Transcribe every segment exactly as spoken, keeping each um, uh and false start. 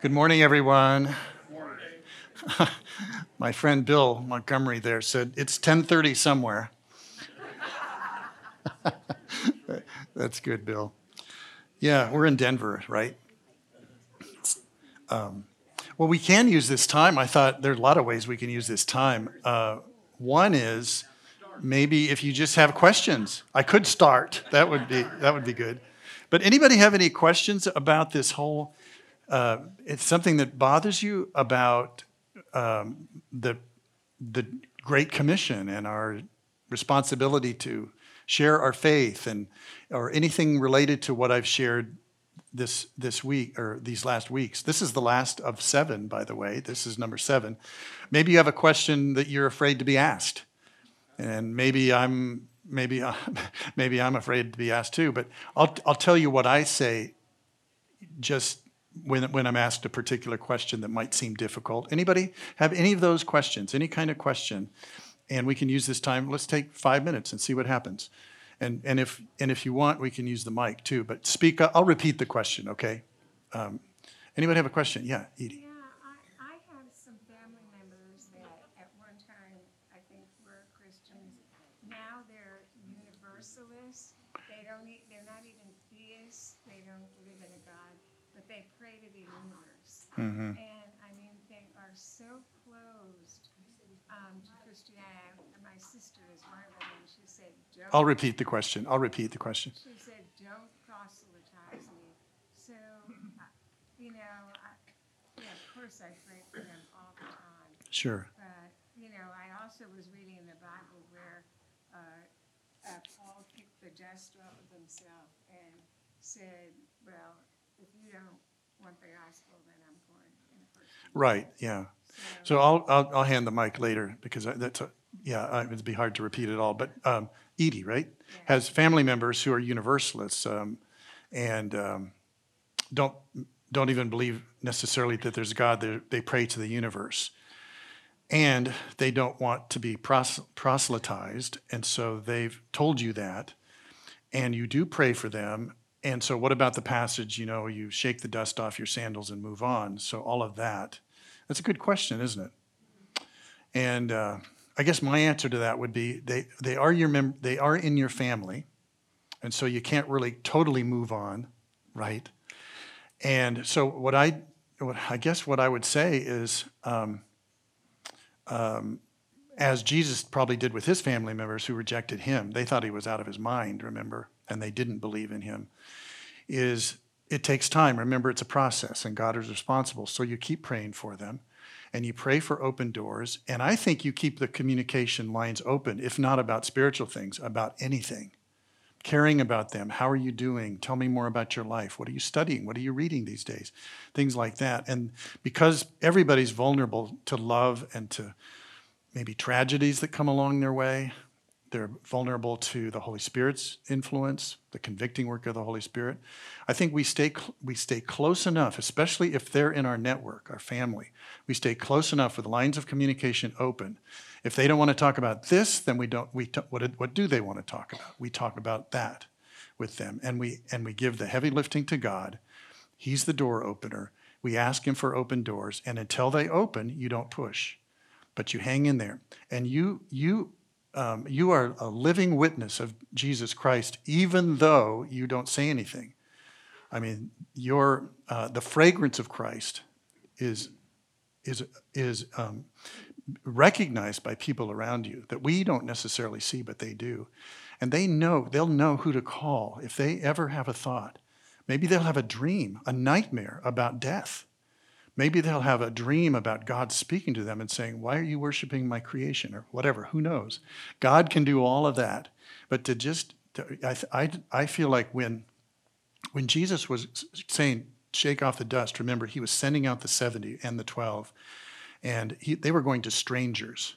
Good morning, everyone. My friend Bill Montgomery there said, it's ten thirty somewhere. That's good, Bill. Yeah, we're in Denver, right? Um, well, we can use this time. I thought there are a lot of ways we can use this time. Uh, one is maybe if you just have questions. I could start. That would be that would be good. But anybody have any questions about this whole? Uh, it's something that bothers you about um, the the Great Commission and our responsibility to share our faith, and or anything related to what I've shared this this week or these last weeks. This is the last of seven, by the way. This is number seven. Maybe you have a question that you're afraid to be asked, and maybe I'm maybe uh, maybe I'm afraid to be asked too. But I'll I'll tell you what I say just when when I'm asked a particular question that might seem difficult. Anybody have any of those questions? Any kind of question? And we can use this time. Let's take five minutes and see what happens. And and if and if you want, we can use the mic too. But speak up. I'll repeat the question, okay? Um, anybody have a question? Yeah, Edie. Yeah, I, I have some family members that at one time I think were Christians. Now they're universalists. They don't. e- They're not even theists. They don't believe in a God, but they pray to the universe. Mm-hmm. And I mean, they are so closed um, to Christianity. My sister is one of them, and she said, "Don't." I'll repeat the question. I'll repeat the question. She said, "Don't proselytize me." So, uh, you know, I, yeah, of course I pray for them all the time. Sure. But, you know, I also was reading in the Bible where uh, uh, Paul kicked the dust off of himself and said, well, if you don't want the gospel, then I'm going in the first place. Right. Yeah. So I'll I'll, I'll hand the mic later because I, that's a, yeah uh, it'd be hard to repeat it all. But um, Edie, right, Yeah. has family members who are universalists um, and um, don't don't even believe necessarily that there's a God. They they pray to the universe, and they don't want to be pros- proselytized, and so they've told you that, and you do pray for them. And so, what about the passage? You know, you shake the dust off your sandals and move on. So all of that. That's a good question, isn't it? And uh, I guess my answer to that would be they, they are your mem- they are in your family, and so you can't really totally move on, right? And so what I what I guess what I would say is, um, um, as Jesus probably did with his family members who rejected him, they thought he was out of his mind, remember, and they didn't believe in him. Is it takes time. Remember, it's a process, and God is responsible. So you keep praying for them, and you pray for open doors. And I think you keep the communication lines open, if not about spiritual things, about anything. Caring about them. How are you doing? Tell me more about your life. What are you studying? What are you reading these days? Things like that. And because everybody's vulnerable to love and to maybe tragedies that come along their way, they're vulnerable to the Holy Spirit's influence, the convicting work of the Holy Spirit. I think we stay we stay close enough, especially if they're in our network, our family. We stay close enough with lines of communication open. If they don't want to talk about this, then we don't. We what what do they want to talk about? We talk about that with them, and we and we give the heavy lifting to God. He's the door opener. We ask Him for open doors, and until they open, you don't push, but you hang in there, and you you. Um, you are a living witness of Jesus Christ, even though you don't say anything. I mean, your uh, the fragrance of Christ is is is um, recognized by people around you that we don't necessarily see, but they do, and they know they'll know who to call if they ever have a thought. Maybe they'll have a dream, a nightmare about death. Maybe they'll have a dream about God speaking to them and saying, why are you worshiping my creation, or whatever, who knows? God can do all of that. But to just, to, I, I, I feel like when, when Jesus was saying, shake off the dust, remember, he was sending out the seventy and the twelve, and he, they were going to strangers.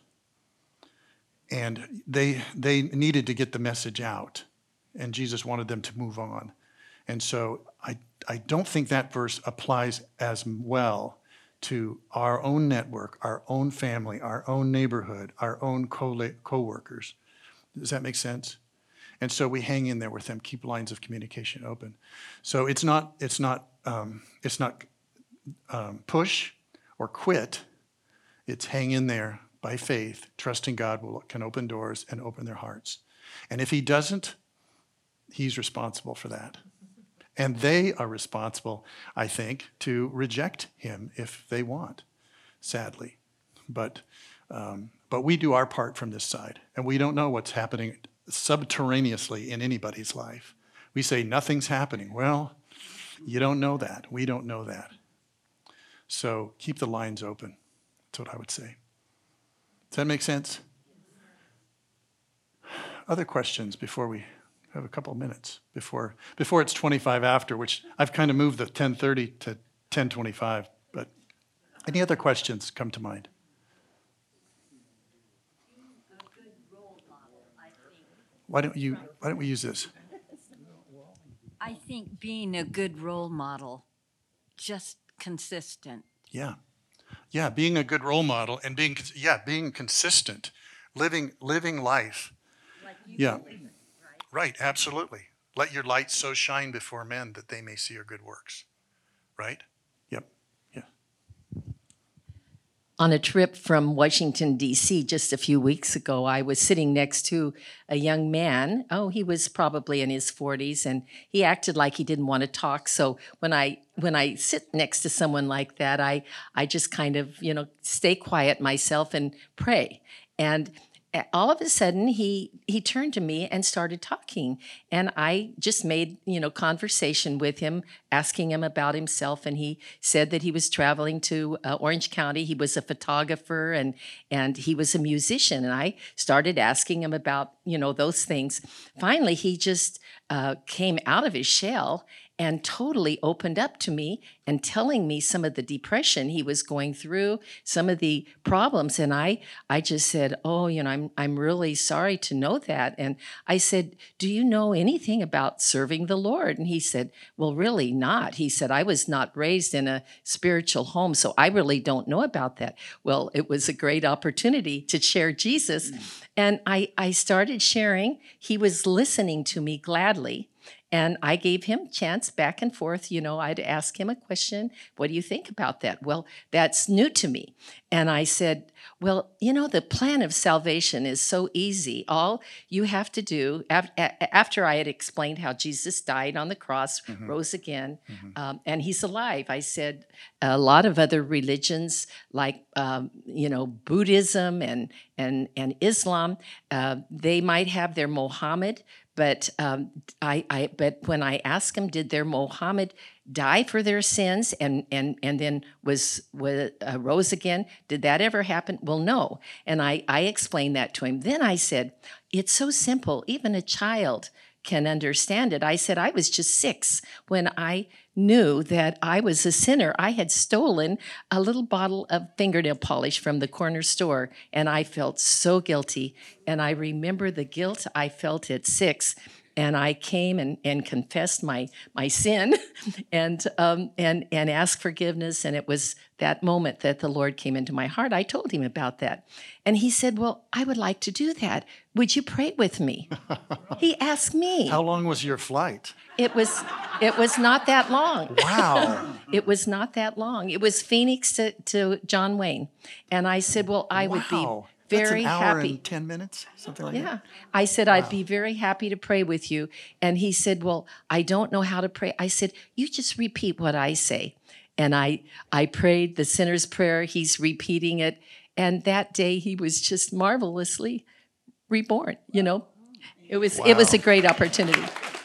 And they, they needed to get the message out, and Jesus wanted them to move on. And so I, I don't think that verse applies as well to our own network, our own family, our own neighborhood, our own co- co-workers. Does that make sense? And so we hang in there with them, keep lines of communication open. So it's not, it's not, um, it's not um, push or quit. It's hang in there by faith, trusting God will can open doors and open their hearts. And if he doesn't, he's responsible for that. And they are responsible, I think, to reject him if they want, sadly. But um, but we do our part from this side, and we don't know what's happening subterraneously in anybody's life. We say nothing's happening. Well, you don't know that. We don't know that. So keep the lines open. That's what I would say. Does that make sense? Other questions before we have a couple of minutes before before it's twenty-five after, which I've kind of moved the ten thirty to ten twenty-five. But any other questions come to mind? Why don't you? Why don't we use this? I think being a good role model, just consistent. Yeah, yeah. Being a good role model and being yeah being consistent, living living life. Like you Yeah. believe it, right? Right. Absolutely. Let your light so shine before men that they may see your good works. Right. Yep. Yeah. On a trip from Washington, D C just a few weeks ago, I was sitting next to a young man. Oh, he was probably in his forties, and he acted like he didn't want to talk. So when I when I sit next to someone like that, I I just kind of, you know, stay quiet myself and pray. And all of a sudden, he he turned to me and started talking, and I just made, you know, conversation with him, asking him about himself. And he said that he was traveling to uh, Orange County. He was a photographer and and he was a musician. And I started asking him about, you know, those things. Finally, he just uh, came out of his shell and totally opened up to me and telling me some of the depression he was going through, some of the problems. And I I just said, oh, you know, I'm I'm really sorry to know that. And I said, do you know anything about serving the Lord? And he said, well, really not. He said, I was not raised in a spiritual home, so I really don't know about that. Well, it was a great opportunity to share Jesus. And I, I started sharing. He was listening to me gladly. And I gave him a chance back and forth. You know, I'd ask him a question. What do you think about that? Well, that's new to me. And I said, well, you know, the plan of salvation is so easy. All you have to do, af- a- after I had explained how Jesus died on the cross, Mm-hmm. rose again, um, and he's alive, I said, a lot of other religions like, um, you know, Buddhism and, and, and Islam, uh, they might have their Mohammed, but um, I, I, but when I asked them, did their Mohammed die for their sins and and and then was was uh, rose again? Did that ever happen? Well, no. And I I explained that to him. Then I said, it's so simple. Even a child can understand it. I said, I was just six when I knew that I was a sinner. I had stolen a little bottle of fingernail polish from the corner store, and I felt so guilty. And I remember the guilt I felt at six. And I came and, and confessed my my sin and um, and and asked forgiveness. And it was that moment that the Lord came into my heart. I told him about that. And he said, well, I would like to do that. Would you pray with me? He asked me. How long was your flight? It was it was not that long. Wow. It was not that long. It was Phoenix to, to John Wayne. And I said, well, I would be Wow. very That's an hour happy. and ten minutes, something like Yeah. that. I said, I'd be very happy to pray with you. And he said, well, I don't know how to pray. I said, you just repeat what I say. And I I prayed the sinner's prayer. He's repeating it. And that day he was just marvelously reborn, you know. It was it was Wow. a great opportunity.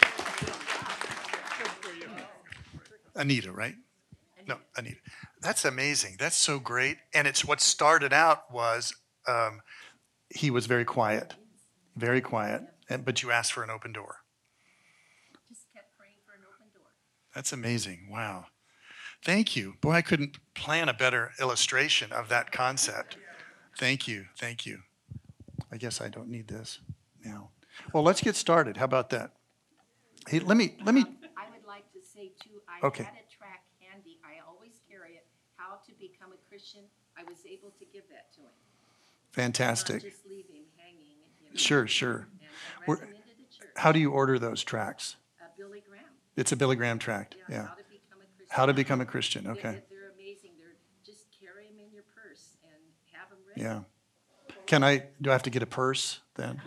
Anita, right? No, Anita. That's amazing. That's so great. And it's what started out was um, he was very quiet, very quiet, and, but you asked for an open door. Just kept praying for an open door. That's amazing. Wow. Thank you. Boy, I couldn't plan a better illustration of that concept. Thank you. Thank you. I guess I don't need this now. Well, let's get started. How about that? Hey, let me, let me, I would like to say too, I Okay. had a track handy. I always carry it. How to become a Christian. I was able to give that to him. Not fantastic. just leave him hanging. You know, Sure, sure. And I We're- recommended the church. How do you order those tracks? Uh, Billy Graham. It's a Billy Graham tract. Yeah, Yeah. How to become a Christian. How to become a Christian. They're- Okay. They're Yeah. Can I, do I have to get a purse then?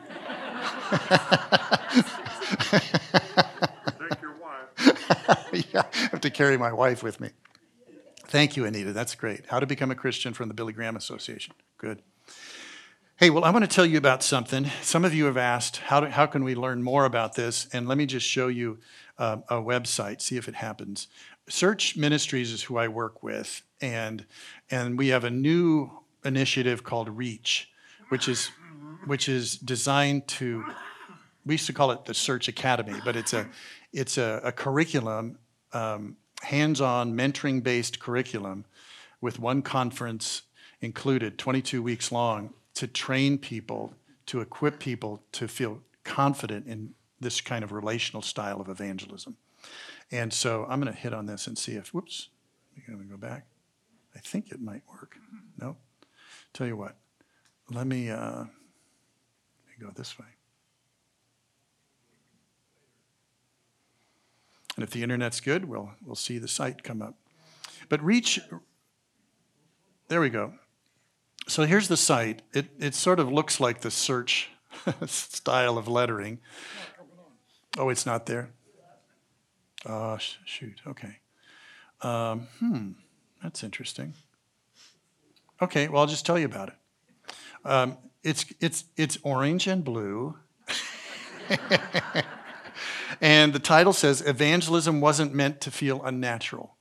Take your wife. Yeah, I have to carry my wife with me. Thank you, Anita. That's great. How to Become a Christian from the Billy Graham Association. Good. Hey, well, I want to tell you about something. Some of you have asked, how, do, how can we learn more about this? And let me just show you uh, a website, see if it happens. Search Ministries is who I work with, and and we have a new initiative called Reach, which is which is designed to, we used to call it the Search Academy, but it's a it's a, a curriculum, um, hands-on, mentoring-based curriculum with one conference included, twenty-two weeks long, to train people, to equip people to feel confident in this kind of relational style of evangelism. And so I'm going to hit on this and see if, whoops, I'm going to go back. I think it might work. No? Tell you what, let me, uh, let me go this way. And if the internet's good, we'll, we'll see the site come up. But Reach, there we go. So here's the site. It, it sort of looks like the Search style of lettering. Oh, it's not there? Oh, sh- shoot, okay. Um, hmm, that's interesting. Okay, well, I'll just tell you about it. Um, it's, it's, it's orange and blue. And the title says, Evangelism Wasn't Meant to Feel Unnatural.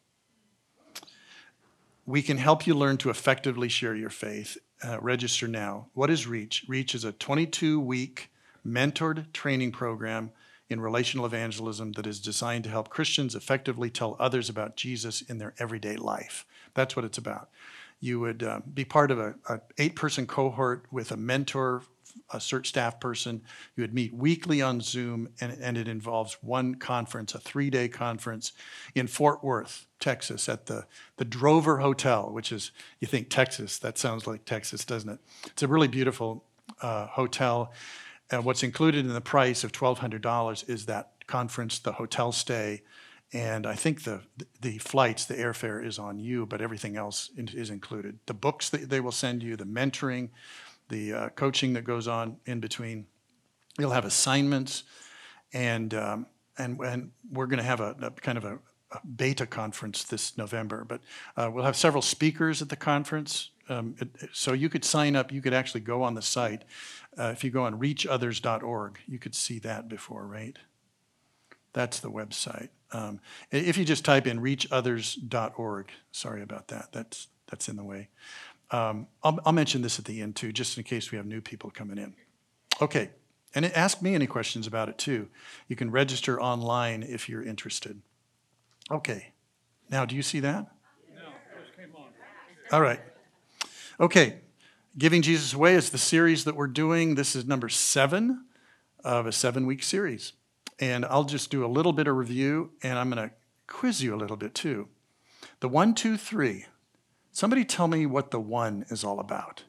We can help you learn to effectively share your faith. Uh, register now. What is Reach? Reach is a twenty-two week mentored training program in relational evangelism that is designed to help Christians effectively tell others about Jesus in their everyday life. That's what it's about. You would uh, be part of a, a eight-person cohort with a mentor, a search staff person. You would meet weekly on Zoom, and, and it involves one conference, a three-day conference in Fort Worth, Texas, at the, the Drover Hotel, which is, you think Texas, that sounds like Texas, doesn't it? It's a really beautiful uh, hotel. And what's included in the price of twelve hundred dollars is that conference, the hotel stay, and I think the the flights, the airfare is on you, but everything else is included. The books that they will send you, the mentoring, the uh, coaching that goes on in between. You'll have assignments, and um, and and we're going to have a, a kind of a, a beta conference this November. But uh, we'll have several speakers at the conference. Um, it, so you could sign up. You could actually go on the site. Uh, if you go on reach others dot org, you could see that before, right? That's the website. Um, if you just type in reach others dot org, sorry about that. That's that's in the way. Um, I'll, I'll mention this at the end too, just in case we have new people coming in. Okay, and ask me any questions about it too. You can register online if you're interested. Okay, now do you see that? No, just came on. All right. Okay, Giving Jesus Away is the series that we're doing. This is number seven of a seven-week series. And I'll just do a little bit of review, and I'm going to quiz you a little bit too. The one, two, three. Somebody tell me what the one is all about.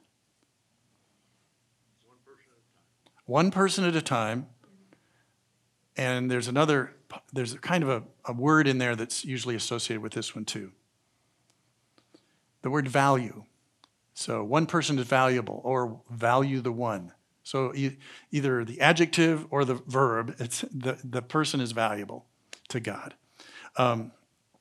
One person at a time. And there's another, there's kind of a, a word in there that's usually associated with this one too. The word value. So one person is valuable, or value the one. So e- either the adjective or the verb, it's the, the person is valuable to God. Um,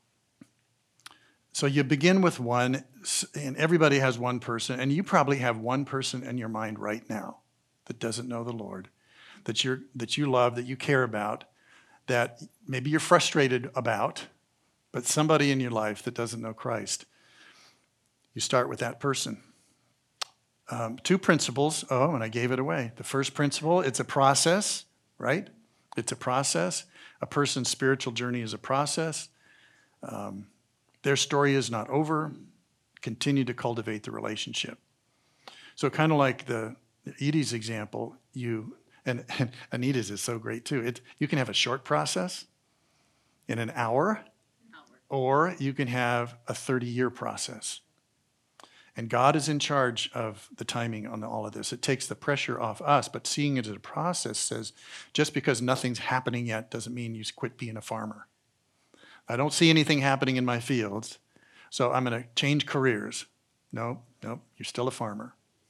so you begin with one, and everybody has one person, and you probably have one person in your mind right now that doesn't know the Lord, that you're that you love, that you care about, that maybe you're frustrated about, but somebody in your life that doesn't know Christ. You start with that person. Um, two principles. Oh, and I gave it away. The first principle, it's a process, right? It's a process. A person's spiritual journey is a process. Um, their story is not over. Continue to cultivate the relationship. So kind of like the Edie's example, you, and, and Anita's is so great too. It, you can have a short process in an hour, or you can have a thirty-year process. And God is in charge of the timing on all of this. It takes the pressure off us, but seeing it as a process says, just because nothing's happening yet doesn't mean you quit being a farmer. I don't see anything happening in my fields, so I'm going to change careers. No, no, you're still a farmer.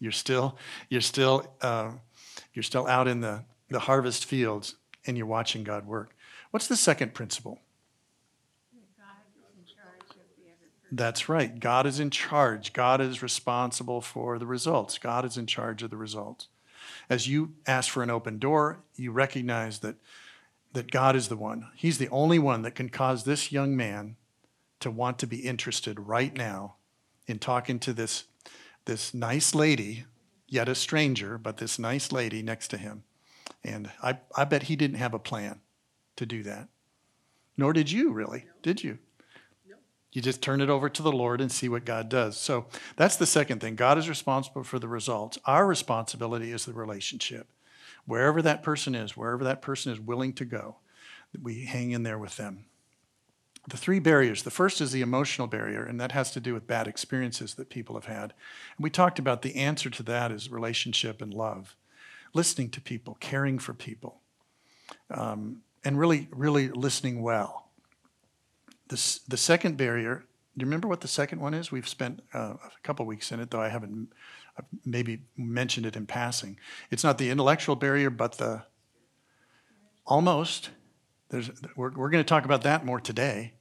You're still, you're still, uh, you're still out in the, the harvest fields, and you're watching God work. What's the second principle? God is in charge of the other person. That's right. God is in charge. God is responsible for the results. God is in charge of the results. As you ask for an open door, you recognize that, that God is the one. He's the only one that can cause this young man to want to be interested right now in talking to this, this nice lady, yet a stranger, but this nice lady next to him. And I, I bet he didn't have a plan to do that. Nor did you, really, did you? You just turn it over to the Lord and see what God does. So that's the second thing. God is responsible for the results. Our responsibility is the relationship. Wherever that person is, wherever that person is willing to go, we hang in there with them. The three barriers. The first is the emotional barrier, and that has to do with bad experiences that people have had. And we talked about the answer to that is relationship and love. Listening to people, caring for people, um, and really, really listening well. This, the second barrier, do you remember what the second one is? We've spent uh, a couple weeks in it, though I haven't I've maybe mentioned it in passing. It's not the intellectual barrier, but the almost. There's, we're we're going to talk about that more today.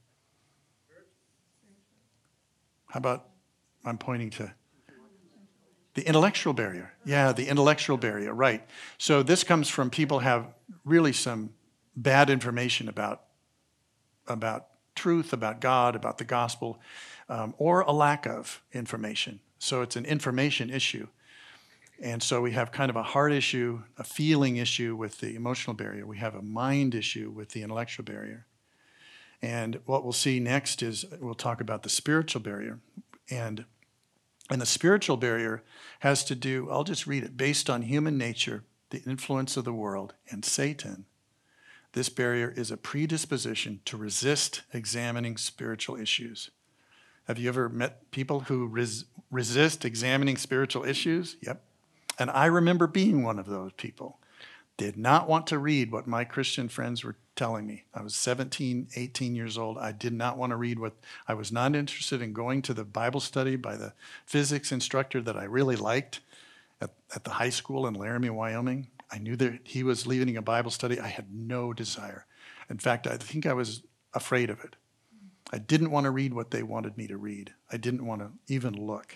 How about, I'm pointing to the intellectual barrier. Yeah, the intellectual barrier, right. So this comes from people have really some bad information about, about truth, about God, about the gospel, um, or a lack of information. So it's an information issue. And so we have kind of a heart issue, a feeling issue with the emotional barrier. We have a mind issue with the intellectual barrier. And what we'll see next is we'll talk about the spiritual barrier. And, and the spiritual barrier has to do, I'll just read it, based on human nature, the influence of the world, and Satan. This barrier is a predisposition to resist examining spiritual issues. Have you ever met people who res- resist examining spiritual issues? Yep. And I remember being one of those people. Did not want to read what my Christian friends were telling me. I was seventeen, eighteen years old. I did not want to read what, I was not interested in going to the Bible study by the physics instructor that I really liked at, at the high school in Laramie, Wyoming. I knew that he was leading a Bible study. I had no desire. In fact, I think I was afraid of it. I didn't want to read what they wanted me to read. I didn't want to even look.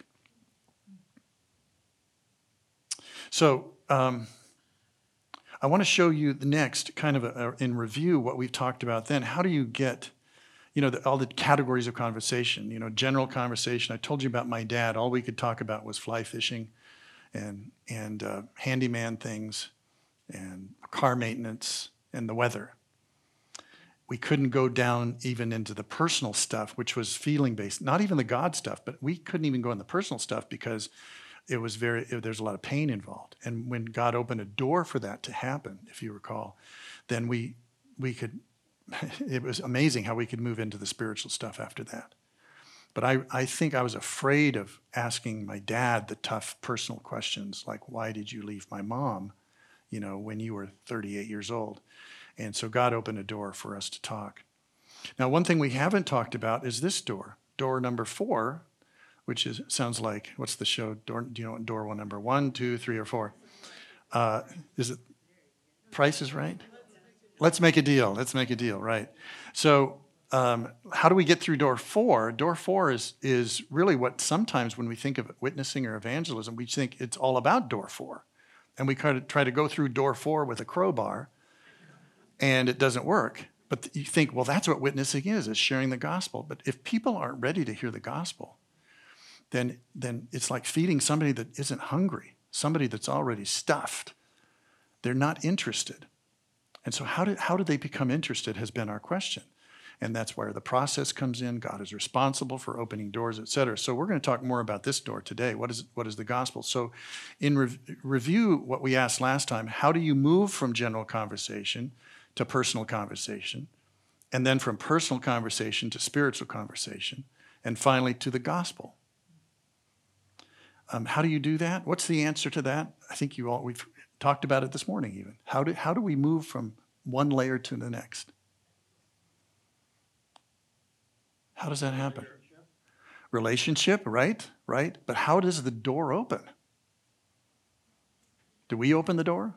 So um, I want to show you the next, kind of a, a, in review, what we've talked about then. How do you get, you know, the, all the categories of conversation, you know, general conversation. I told you about my dad. All we could talk about was fly fishing and, and uh, handyman things and car maintenance and the weather. We couldn't go down even into the personal stuff, which was feeling-based, not even the God stuff, but we couldn't even go in the personal stuff because it was very, it, there's a lot of pain involved. And when God opened a door for that to happen, if you recall, then we we could, it was amazing how we could move into the spiritual stuff after that. But I, I think I was afraid of asking my dad the tough personal questions, like, why did you leave my mom, you know, when you were thirty-eight years old? And so God opened a door for us to talk. Now, one thing we haven't talked about is this door, door number four, which is sounds like, what's the show? Door, do you know what door one number one, two, three, or four? Uh, is it Price is Right? Let's make a deal. Let's make a deal, right? So um, how do we get through door four? Door four is, is really what sometimes when we think of witnessing or evangelism, we think it's all about door four. And we kind of try to go through door four with a crowbar, and it doesn't work. But you think, well, that's what witnessing is, is sharing the gospel. But if people aren't ready to hear the gospel, then, then it's like feeding somebody that isn't hungry, somebody that's already stuffed. They're not interested. And so how did, how did they become interested has been our question. And that's where the process comes in. God is responsible for opening doors, et cetera. So we're going to talk more about this door today. What is, what is the gospel? So in re- review what we asked last time, how do you move from general conversation to personal conversation, and then from personal conversation to spiritual conversation, and finally to the gospel? Um, how do you do that? What's the answer to that? I think you all, we've talked about it this morning even. How do, how do we move from one layer to the next? How does that happen? Relationship, right? Right? But how does the door open? Do we open the door?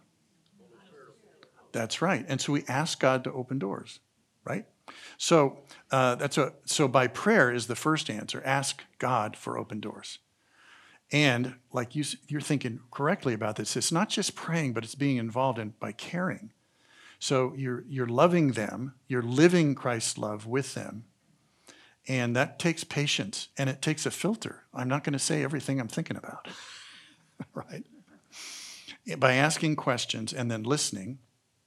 That's right. And so we ask God to open doors, right? So uh, that's a so by prayer is the first answer. Ask God for open doors. And like you, you're thinking correctly about this. It's not just praying, but it's being involved in by caring. So you're you're loving them. You're living Christ's love with them. And that takes patience, and it takes a filter. I'm not going to say everything I'm thinking about, right? By asking questions and then listening,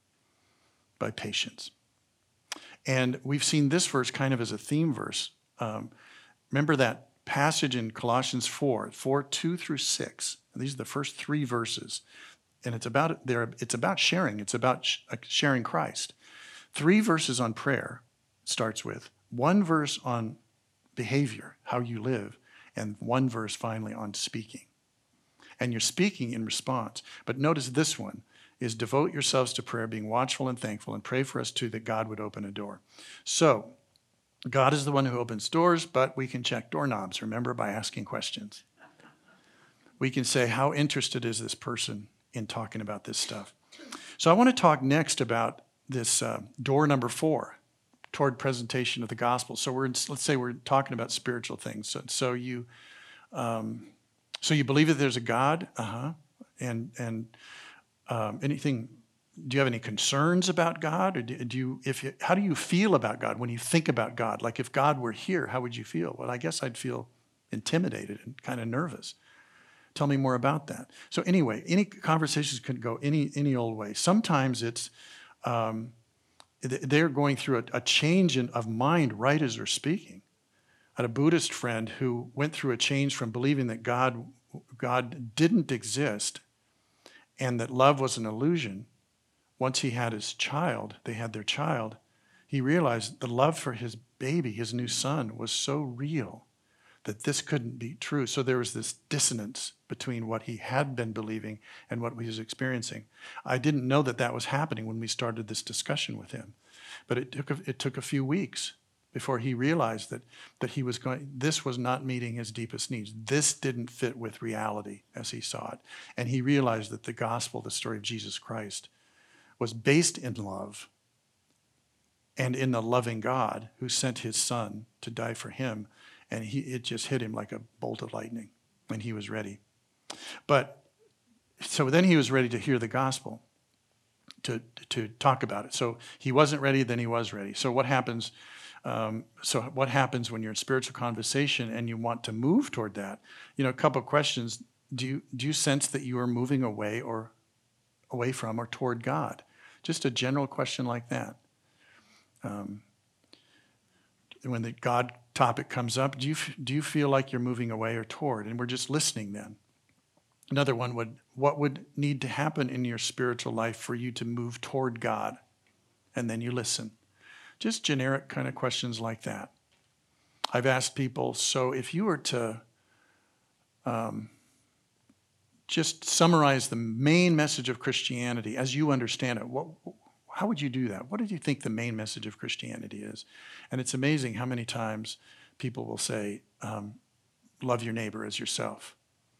by patience. And we've seen this verse kind of as a theme verse. Um, remember that passage in Colossians four, four, two through six. And these are the first three verses. And it's about, it's about sharing. It's about sh- sharing Christ. Three verses on prayer starts with. One verse on behavior, how you live, and one verse finally on speaking. And you're speaking in response. But notice this one is devote yourselves to prayer, being watchful and thankful, and pray for us too that God would open a door. So God is the one who opens doors, but we can check doorknobs, remember, by asking questions. We can say, how interested is this person in talking about this stuff? So I want to talk next about this uh, door number four, toward presentation of the gospel. So we're in, let's say we're talking about spiritual things. So, so you, um, so you believe that there's a God, uh-huh, and and um, anything. Do you have any concerns about God, or do, do you? If you, how do you feel about God when you think about God? Like if God were here, how would you feel? Well, I guess I'd feel intimidated and kind of nervous. Tell me more about that. So anyway, any conversations could go any any old way. Sometimes it's. Um, They're going through a, a change in, of mind right as they're speaking. I had a Buddhist friend who went through a change from believing that God, God didn't exist and that love was an illusion. Once he had his child, they had their child, he realized the love for his baby, his new son, was so real that this couldn't be true. So there was this dissonance between what he had been believing and what he was experiencing. I didn't know that that was happening when we started this discussion with him. But it took a, it took a few weeks before he realized that, that he was going, this was not meeting his deepest needs. This didn't fit with reality as he saw it. And he realized that the gospel, the story of Jesus Christ, was based in love and in the loving God who sent his son to die for him. And he, it just hit him like a bolt of lightning, and he was ready. But so then he was ready to hear the gospel, to to talk about it. So he wasn't ready, then he was ready. So what happens? Um, so what happens when you're in spiritual conversation and you want to move toward that? You know, a couple of questions. Do you do you sense that you are moving away or away from or toward God? Just a general question like that. Um, when the God topic comes up, do you do you feel like you're moving away or toward? And we're just listening then. Another one would, what would need to happen in your spiritual life for you to move toward God? And then you listen. Just generic kind of questions like that. I've asked people, so if you were to um, just summarize the main message of Christianity as you understand it, what, how would you do that? What do you think the main message of Christianity is? And it's amazing how many times people will say, um, love your neighbor as yourself.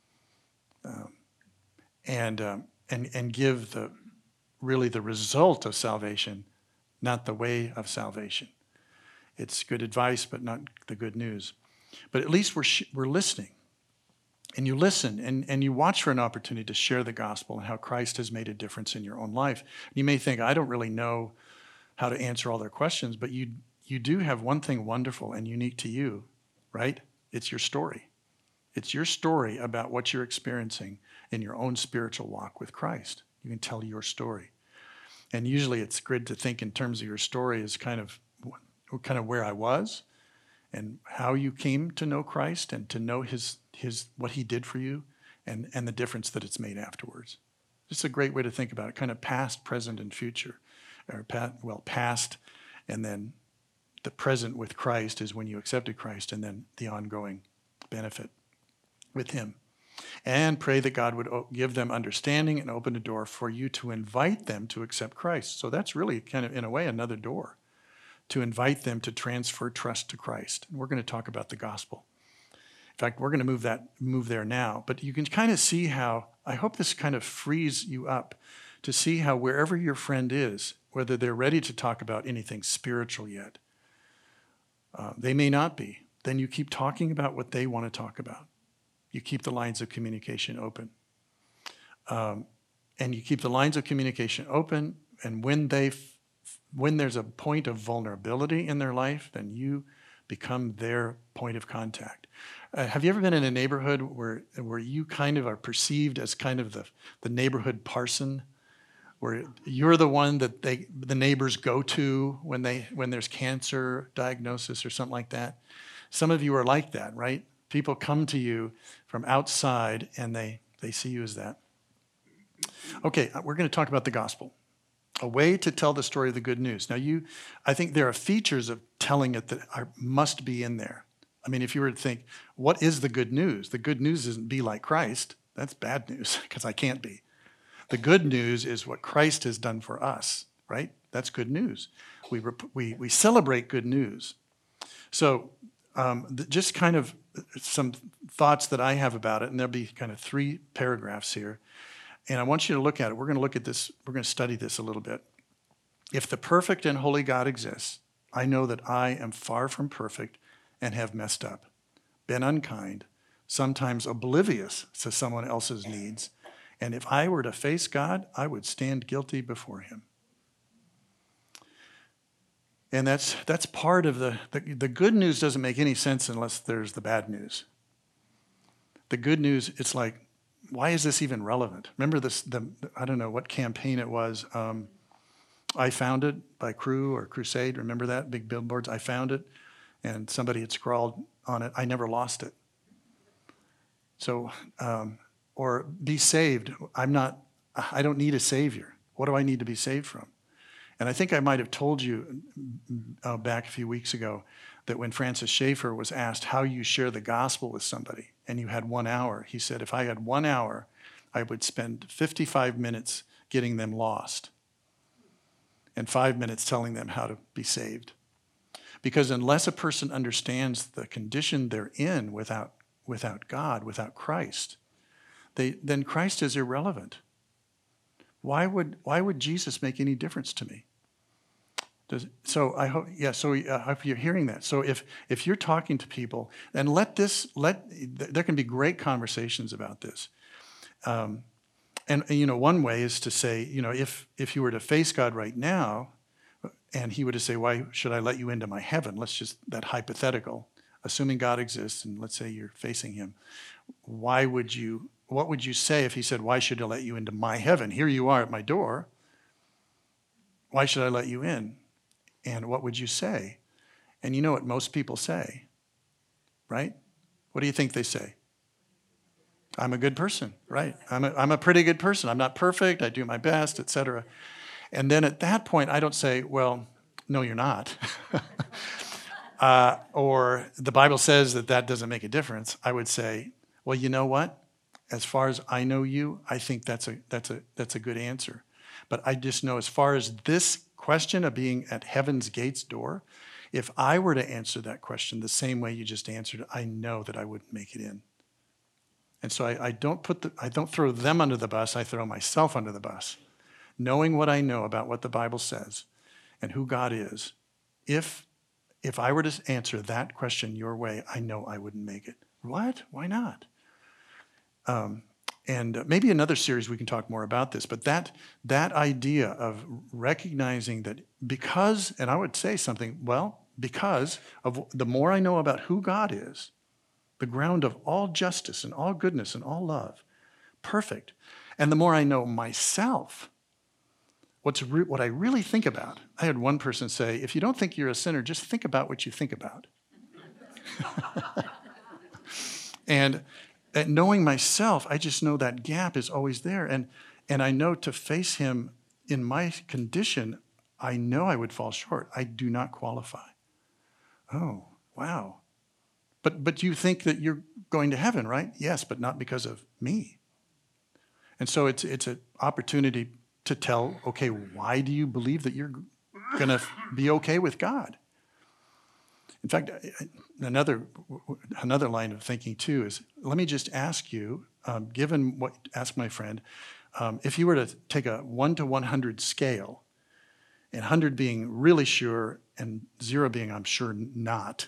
Um, and, um, and, and give the, really the result of salvation, not the way of salvation. It's good advice, but not the good news. But at least we're, sh- we're listening. And you listen and, and you watch for an opportunity to share the gospel and how Christ has made a difference in your own life. You may think, I don't really know how to answer all their questions, but you you do have one thing wonderful and unique to you, right? It's your story. It's your story about what you're experiencing in your own spiritual walk with Christ. You can tell your story. And usually it's good to think in terms of your story as kind of kind of where I was and how you came to know Christ and to know his his what he did for you and, and the difference that it's made afterwards. It's a great way to think about it, kind of past, present, and future. Or past, well, past, and then the present with Christ is when you accepted Christ, and then the ongoing benefit with him. And pray that God would give them understanding and open a door for you to invite them to accept Christ. So that's really kind of, in a way, another door to invite them to transfer trust to Christ. And we're going to talk about the gospel. fact, we're going to move that move there now. But you can kind of see how, I hope this kind of frees you up to see how wherever your friend is, whether they're ready to talk about anything spiritual yet, uh, they may not be. Then you keep talking about what they want to talk about. You keep the lines of communication open. Um, and you keep the lines of communication open, and when they, f- when there's a point of vulnerability in their life, then you become their point of contact. Uh, have you ever been in a neighborhood where where you kind of are perceived as kind of the, the neighborhood parson, where you're the one that they the neighbors go to when they when there's cancer diagnosis or something like that? Some of you are like that, right? People come to you from outside and they they see you as that. Okay, we're going to talk about the gospel. A way to tell the story of the good news. Now, you, I think there are features of telling it that are, must be in there. I mean, if you were to think, what is the good news? The good news isn't be like Christ. That's bad news, because I can't be. The good news is what Christ has done for us, right? That's good news. We rep- we we celebrate good news. So, um, th- just kind of some thoughts that I have about it, and there'll be kind of three paragraphs here. And I want you to look at it. We're going to look at this. We're going to study this a little bit. If the perfect and holy God exists, I know that I am far from perfect and have messed up, been unkind, sometimes oblivious to someone else's needs. And if I were to face God, I would stand guilty before him. And that's that's part of the, the, the good news doesn't make any sense unless there's the bad news. The good news, it's like, why is this even relevant? Remember this, the, I don't know what campaign it was. Um, I Found It by Crew or Crusade. Remember that? Big billboards. I found it. And somebody had scrawled on it, I never lost it. So, um, or be saved. I'm not, I don't need a savior. What do I need to be saved from? And I think I might have told you uh, back a few weeks ago that when Francis Schaeffer was asked how you share the gospel with somebody and you had one hour, he said, if I had one hour, I would spend fifty-five minutes getting them lost and five minutes telling them how to be saved. Because unless a person understands the condition they're in without, without God, without Christ, they, then Christ is irrelevant. Why would, why would Jesus make any difference to me? Does, so I hope, yeah, so I hope you're hearing that. So if, if you're talking to people, then let this, let, there can be great conversations about this. Um, and, you know, one way is to say, you know, if, if you were to face God right now, and he were to say, why should I let you into my heaven? Let's just, that hypothetical, assuming God exists, and let's say you're facing him, why would you, what would you say if he said, why should I let you into my heaven? Here you are at my door. Why should I let you in? And what would you say? And you know what most people say, right? What do you think they say? I'm a good person, right? I'm a, I'm a pretty good person. I'm not perfect. I do my best, et cetera. And then at that point, I don't say, well, no, you're not. uh, or the Bible says that that doesn't make a difference. I would say, well, you know what? As far as I know you, I think that's a that's a that's a good answer. But I just know as far as this question of being at heaven's gates door, if I were to answer that question the same way you just answered it, I know that I wouldn't make it in. And so I, I don't put the I don't throw them under the bus, I throw myself under the bus. Knowing what I know about what the Bible says and who God is, if if I were to answer that question your way, I know I wouldn't make it. What? Why not? Um, and maybe another series we can talk more about this, but that that idea of recognizing that because, and I would say something, well, because of the more I know about who God is, the ground of all justice and all goodness and all love, perfect, and the more I know myself, what's re- what I really think about. I had one person say, if you don't think you're a sinner, just think about what you think about. and And knowing myself, I just know that gap is always there. And, and I know to face him in my condition, I know I would fall short. I do not qualify. Oh, wow. But, but you think that you're going to heaven, right? Yes, but not because of me. And so it's, it's an opportunity to tell, okay, why do you believe that you're going to be okay with God? In fact, another another line of thinking too is, let me just ask you, um, given what, ask my friend, um, if you were to take a one to one hundred scale, and one hundred being really sure and zero being I'm sure not,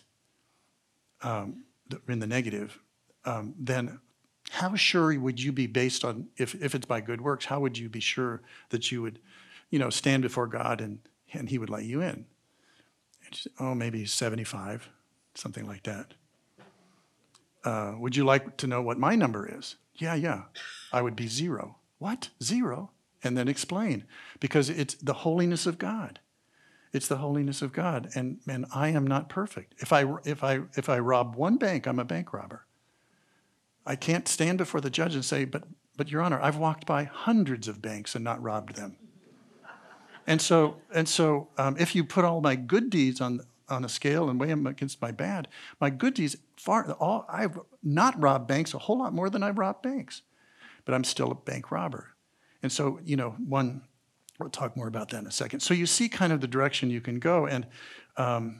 um, in the negative, um, then how sure would you be based on, if, if it's by good works, how would you be sure that you would, you know, stand before God and, and he would let you in? It's, oh, maybe seventy-five, something like that. Uh, would you like to know what my number is? Yeah, yeah, I would be zero. What? Zero? And then explain, because it's the holiness of God. It's the holiness of God, and, and I am not perfect. If I, if I, if I rob one bank, I'm a bank robber. I can't stand before the judge and say, but, but Your Honor, I've walked by hundreds of banks and not robbed them. And so, and so um, if you put all my good deeds on, on a scale and weigh them against my bad, my good deeds, far, all, I've not robbed banks a whole lot more than I've robbed banks, but I'm still a bank robber. And so, you know, one, we'll talk more about that in a second. So you see kind of the direction you can go. And um,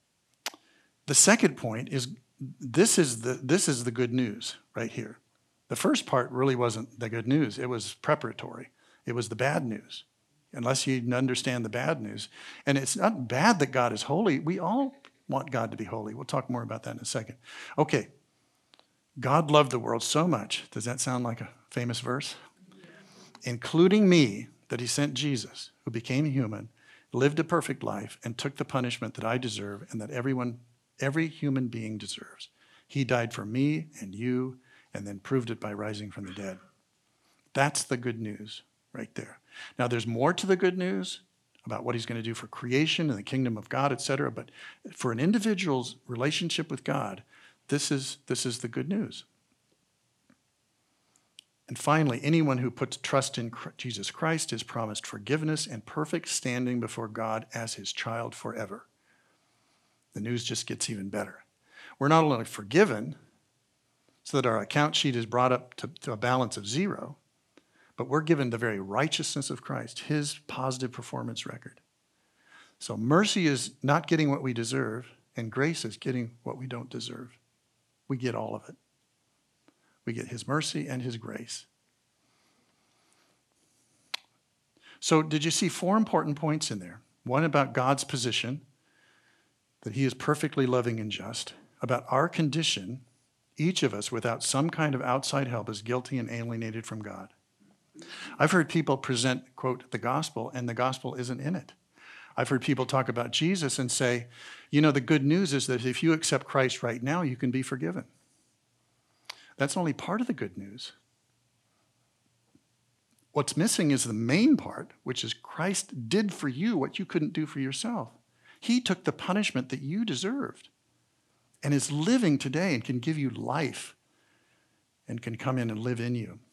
the second point is, this is the, this is the good news right here. The first part really wasn't the good news. It was preparatory. It was the bad news, unless you understand the bad news. And it's not bad that God is holy. We all want God to be holy. We'll talk more about that in a second. Okay, God loved the world so much. Does that sound like a famous verse? Including me, that he sent Jesus, who became human, lived a perfect life, and took the punishment that I deserve and that everyone, every human being deserves. He died for me and you, and then proved it by rising from the dead. That's the good news right there. Now, there's more to the good news about what he's going to do for creation and the kingdom of God, et cetera. But for an individual's relationship with God, this is, this is the good news. And finally, anyone who puts trust in Jesus Christ is promised forgiveness and perfect standing before God as his child forever. The news just gets even better. We're not only forgiven so that our account sheet is brought up to, to a balance of zero, but we're given the very righteousness of Christ, his positive performance record. So mercy is not getting what we deserve, and grace is getting what we don't deserve. We get all of it. We get his mercy and his grace. So did you see four important points in there? One about God's position, that he is perfectly loving and just. About our condition, each of us without some kind of outside help is guilty and alienated from God. I've heard people present, quote, the gospel, and the gospel isn't in it. I've heard people talk about Jesus and say, you know, the good news is that if you accept Christ right now, you can be forgiven. That's only part of the good news. What's missing is the main part, which is Christ did for you what you couldn't do for yourself. He took the punishment that you deserved and is living today and can give you life and can come in and live in you.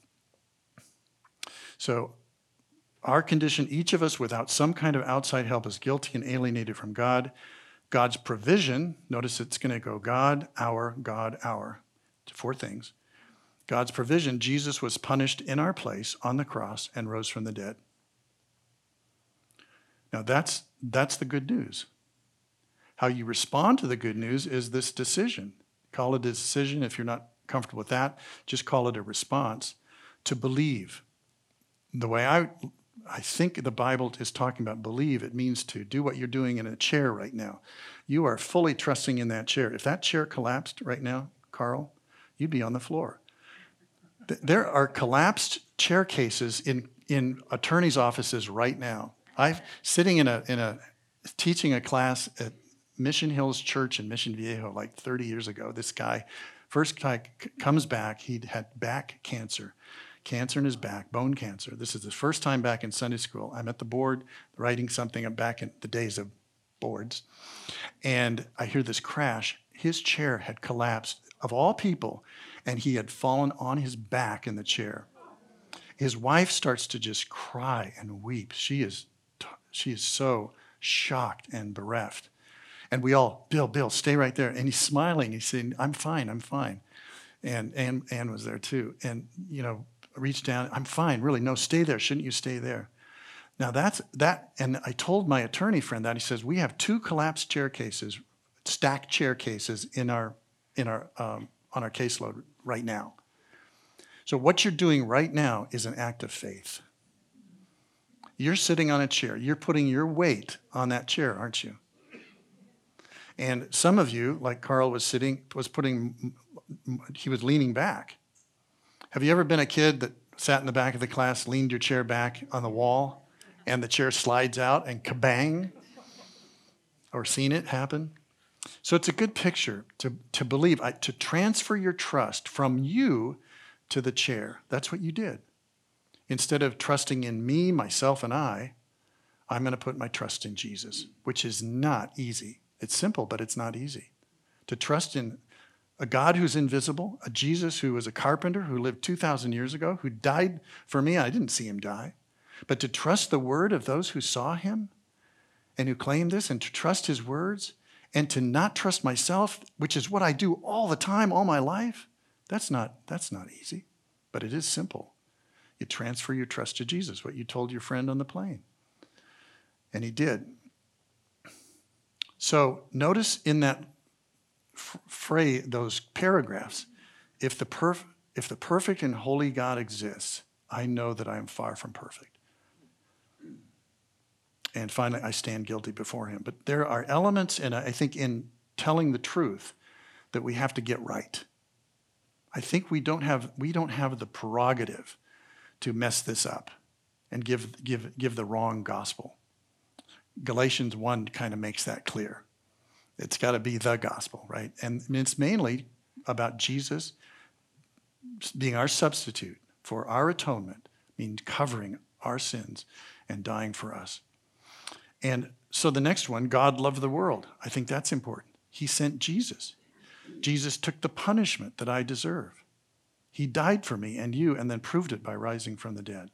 So our condition, each of us without some kind of outside help is guilty and alienated from God. God's provision, notice it's going to go God, our, God, our. Four things. God's provision, Jesus was punished in our place on the cross and rose from the dead. Now that's, that's the good news. How you respond to the good news is this decision. Call it a decision. If you're not comfortable with that, just call it a response to believe. The way I, I think the Bible is talking about believe, it means to do what you're doing in a chair right now. You are fully trusting in that chair. If that chair collapsed right now, Carl, you'd be on the floor. There are collapsed chair cases in, in attorneys' offices right now. I'm sitting in a, in a, teaching a class at Mission Hills Church in Mission Viejo like thirty years ago. This guy, first guy c- comes back, he'd had back cancer. Cancer in his back, bone cancer. This is his first time back in Sunday school. I'm at the board writing something. I'm back in the days of boards. And I hear this crash. His chair had collapsed, of all people, and he had fallen on his back in the chair. His wife starts to just cry and weep. She is, she is so shocked and bereft. And we all, Bill, Bill, stay right there. And he's smiling. He's saying, I'm fine, I'm fine. And Ann, Ann was there too. And, you know, reached down, I'm fine, really, no, stay there. Shouldn't you stay there? Now that's, that, and I told my attorney friend that. He says, we have two collapsed chair cases stacked chair cases in our, in our, um, on our caseload right now. So what you're doing right now is an act of faith. You're sitting on a chair. You're putting your weight on that chair, aren't you? And some of you, like Carl was sitting, was putting, he was leaning back. Have you ever been a kid that sat in the back of the class, leaned your chair back on the wall, and the chair slides out and kabang? Or seen it happen? So it's a good picture to, to believe, to transfer your trust from you to the chair. That's what you did. Instead of trusting in me, myself, and I, I'm going to put my trust in Jesus, which is not easy. It's simple, but it's not easy. To trust in a God who's invisible, a Jesus who was a carpenter, who lived two thousand years ago, who died for me. I didn't see him die. But to trust the word of those who saw him and who claimed this, and to trust his words, and to not trust myself, which is what I do all the time, all my life, that's not, that's not easy, but it is simple. You transfer your trust to Jesus, what you told your friend on the plane. And he did. So notice in that f- phrase, those paragraphs, if the, perf- if the perfect and holy God exists, I know that I am far from perfect. And finally, I stand guilty before him. But there are elements, and I think in telling the truth, that we have to get right. I think we don't have, we don't have the prerogative to mess this up and give, give, give the wrong gospel. Galatians one kind of makes that clear. It's got to be the gospel, right? And it's mainly about Jesus being our substitute for our atonement, means covering our sins and dying for us. And so the next one, God loved the world. I think that's important. He sent Jesus. Jesus took the punishment that I deserve. He died for me and you, and then proved it by rising from the dead.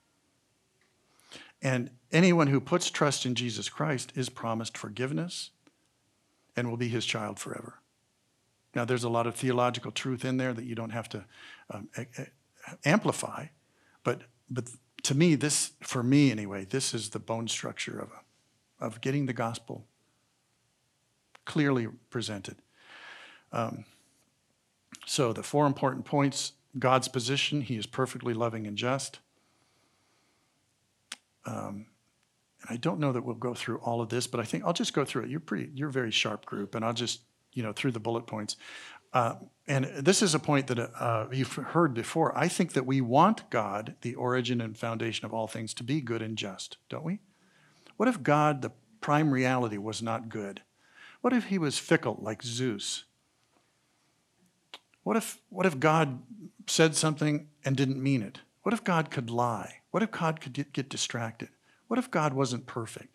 And anyone who puts trust in Jesus Christ is promised forgiveness and will be his child forever. Now, there's a lot of theological truth in there that you don't have to um, amplify, but but to me, this, for me anyway, this is the bone structure of, of getting the gospel clearly presented. Um, so the four important points: God's position, he is perfectly loving and just. Um, and I don't know that we'll go through all of this, but I think I'll just go through it. You're pretty, you're a very sharp group, and I'll just, you know, through the bullet points. Uh, and this is a point that uh, you've heard before. I think that we want God, the origin and foundation of all things, to be good and just, don't we? What if God, the prime reality, was not good? What if he was fickle like Zeus? What if, what if God said something and didn't mean it? What if God could lie? What if God could get, get distracted? What if God wasn't perfect?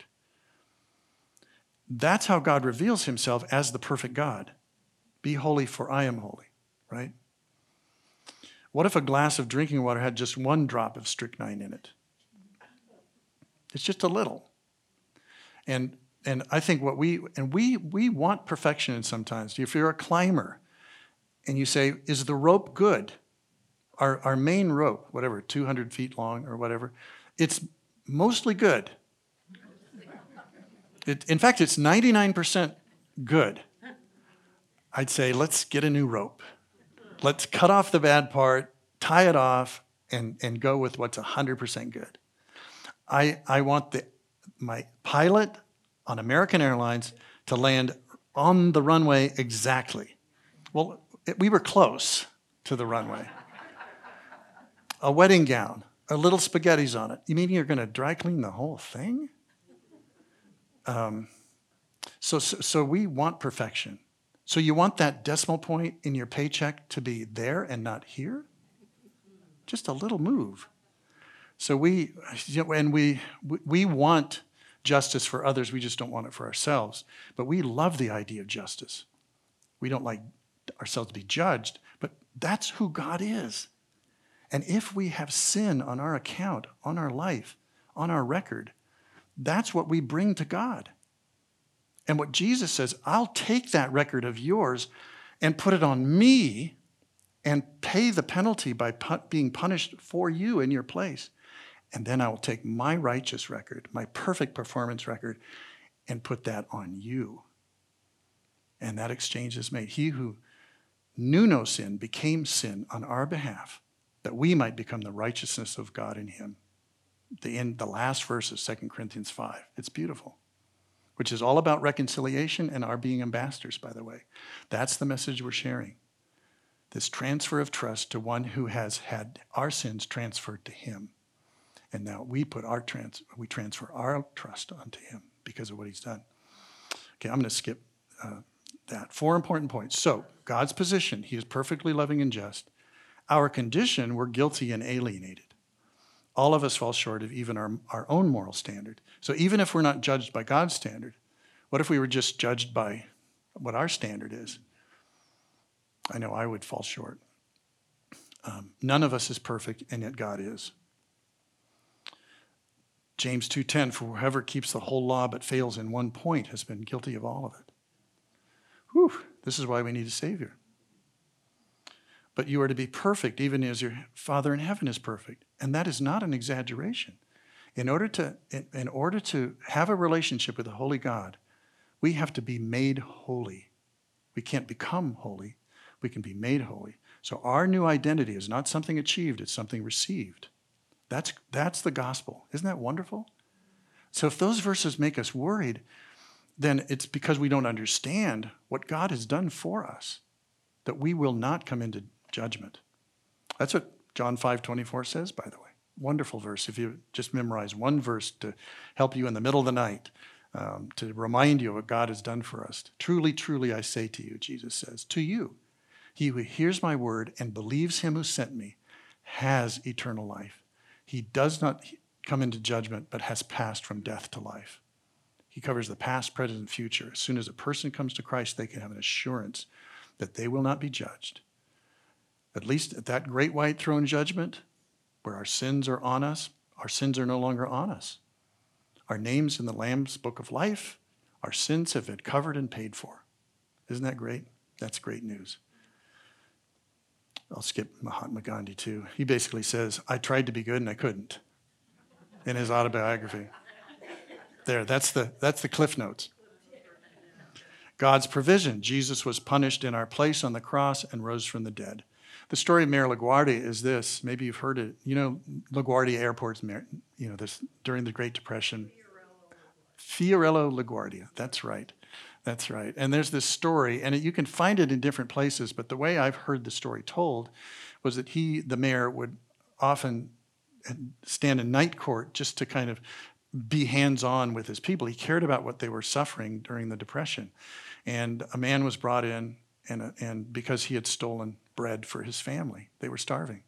That's how God reveals himself as the perfect God. Be holy, for I am holy, right? What if a glass of drinking water had just one drop of strychnine in it? It's just a little. And and I think what we, and we we want perfection sometimes. If you're a climber and you say, is the rope good? Our, our main rope, whatever, two hundred feet long or whatever, it's mostly good. It, in fact, it's ninety-nine percent good. I'd say, let's get a new rope. Let's cut off the bad part, tie it off, and, and go with what's one hundred percent good. I, I want the, my pilot on American Airlines to land on the runway exactly. Well, it, we were close to the runway. A wedding gown, a little spaghettis on it. You mean you're going to dry clean the whole thing? Um, so, so, so we want perfection. So you want that decimal point in your paycheck to be there and not here? Just a little move. So we, you know, and we, we want justice for others. We just don't want it for ourselves. But we love the idea of justice. We don't like ourselves to be judged, but that's who God is. And if we have sin on our account, on our life, on our record, that's what we bring to God. And what Jesus says, I'll take that record of yours and put it on me and pay the penalty by pu- being punished for you in your place. And then I will take my righteous record, my perfect performance record, and put that on you. And that exchange is made. He who knew no sin became sin on our behalf, that we might become the righteousness of God in him. The end, the last verse of Second Corinthians five. It's beautiful, which is all about reconciliation and our being ambassadors, by the way. That's the message we're sharing. This transfer of trust to one who has had our sins transferred to him. And now we put our trans, we transfer our trust onto him because of what he's done. Okay, I'm going to skip uh, that. Four important points. So, God's position, he is perfectly loving and just. Our condition, we're guilty and alienated. All of us fall short of even our, our own moral standard. So even if we're not judged by God's standard, what if we were just judged by what our standard is? I know I would fall short. Um, none of us is perfect, and yet God is. James two ten, for whoever keeps the whole law but fails in one point has been guilty of all of it. Whew, this is why we need a Savior. But you are to be perfect, even as your Father in heaven is perfect. And that is not an exaggeration. In order to, in, in order to have a relationship with the holy God, we have to be made holy. We can't become holy. We can be made holy. So our new identity is not something achieved, it's something received. That's, that's the gospel. Isn't that wonderful? So if those verses make us worried, then it's because we don't understand what God has done for us, that we will not come into judgment. That's what John five twenty-four says, by the way. Wonderful verse. If you just memorize one verse to help you in the middle of the night, um, to remind you of what God has done for us. Truly, truly, I say to you, Jesus says, to you, he who hears my word and believes him who sent me has eternal life. He does not come into judgment, but has passed from death to life. He covers the past, present, and future. As soon as a person comes to Christ, they can have an assurance that they will not be judged. At least at that great white throne judgment, where our sins are on us, our sins are no longer on us. Our names in the Lamb's book of life, our sins have been covered and paid for. Isn't that great? That's great news. I'll skip Mahatma Gandhi too. He basically says, I tried to be good and I couldn't, in his autobiography. There, that's the, that's the Cliff Notes. God's provision. Jesus was punished in our place on the cross and rose from the dead. The story of Mayor LaGuardia is this. Maybe you've heard it. You know, LaGuardia Airport's, you know, this during the Great Depression. Fiorello LaGuardia. That's right. That's right. And there's this story, and it, you can find it in different places, but the way I've heard the story told was that he, the mayor, would often stand in night court just to kind of be hands-on with his people. He cared about what they were suffering during the Depression. And a man was brought in, and, and because he had stolen bread for his family, they were starving.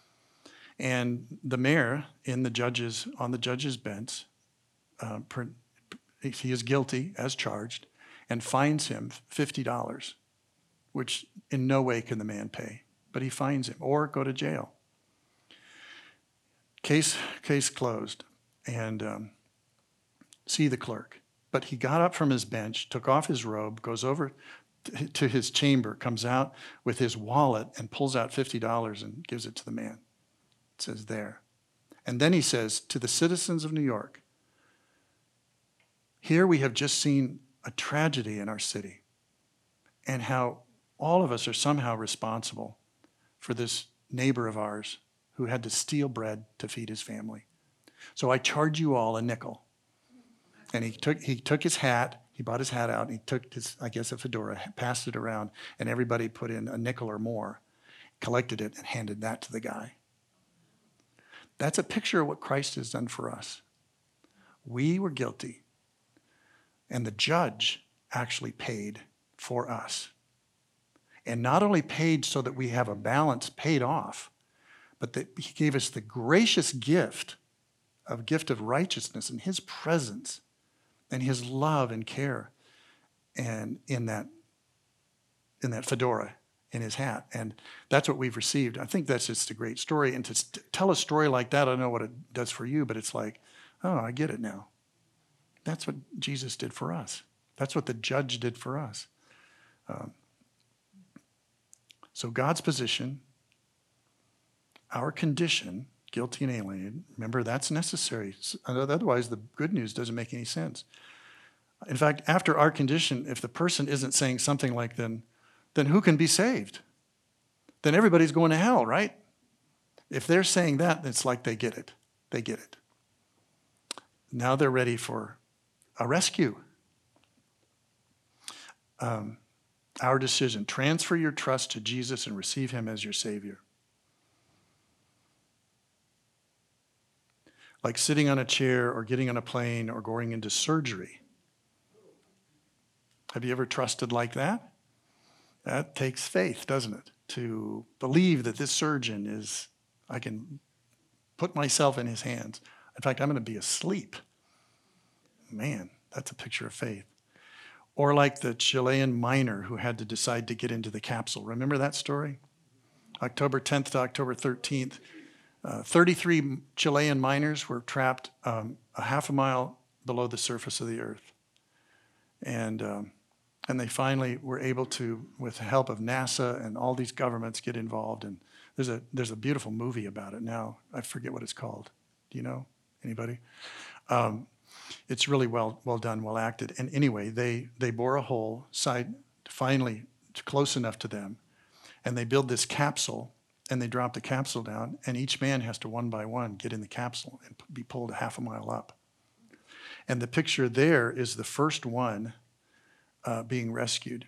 And the mayor, in the judges, on the judge's bench, uh, per, he is guilty as charged, and fines him fifty dollars, which in no way can the man pay. But he fines him, or go to jail. Case, case closed, and um, see the clerk. But he got up from his bench, took off his robe, goes over t- to his chamber, comes out with his wallet, and pulls out fifty dollars and gives it to the man. It says there. And then he says to the citizens of New York, here we have just seen a tragedy in our city, and how all of us are somehow responsible for this neighbor of ours who had to steal bread to feed his family. So I charge you all a nickel. And he took he took his hat, he bought his hat out, and he took his, I guess, a fedora, passed it around, and everybody put in a nickel or more, collected it, and handed that to the guy. That's a picture of what Christ has done for us. We were guilty. And the judge actually paid for us. And not only paid so that we have a balance paid off, but that he gave us the gracious gift of gift of righteousness and his presence and his love and care and in that, in that fedora, in his hat. And that's what we've received. I think that's just a great story. And to st- tell a story like that, I don't know what it does for you, but it's like, oh, I get it now. That's what Jesus did for us. That's what the judge did for us. Um, so God's position, our condition, guilty and alienated, remember that's necessary. Otherwise, the good news doesn't make any sense. In fact, after our condition, if the person isn't saying something like, then, then who can be saved? Then everybody's going to hell, right? If they're saying that, it's like they get it. They get it. Now they're ready for a rescue. Um, our decision, transfer your trust to Jesus and receive him as your Savior. Like sitting on a chair or getting on a plane or going into surgery. Have you ever trusted like that? That takes faith, doesn't it? To believe that this surgeon is, I can put myself in his hands. In fact, I'm going to be asleep. Man, that's a picture of faith. Or like the Chilean miner who had to decide to get into the capsule. Remember that story? October tenth to October thirteenth. Uh, thirty-three Chilean miners were trapped um, a half a mile below the surface of the earth. And, um, and they finally were able to, with the help of NASA and all these governments, get involved. And there's a, there's a beautiful movie about it now. I forget what it's called. Do you know? Anybody? Um, it's really well well done, well acted. And anyway, they, they bore a hole side, finally close enough to them. And they build this capsule. And they drop the capsule down, and each man has to one by one get in the capsule and be pulled a half a mile up. And the picture there is the first one uh, being rescued.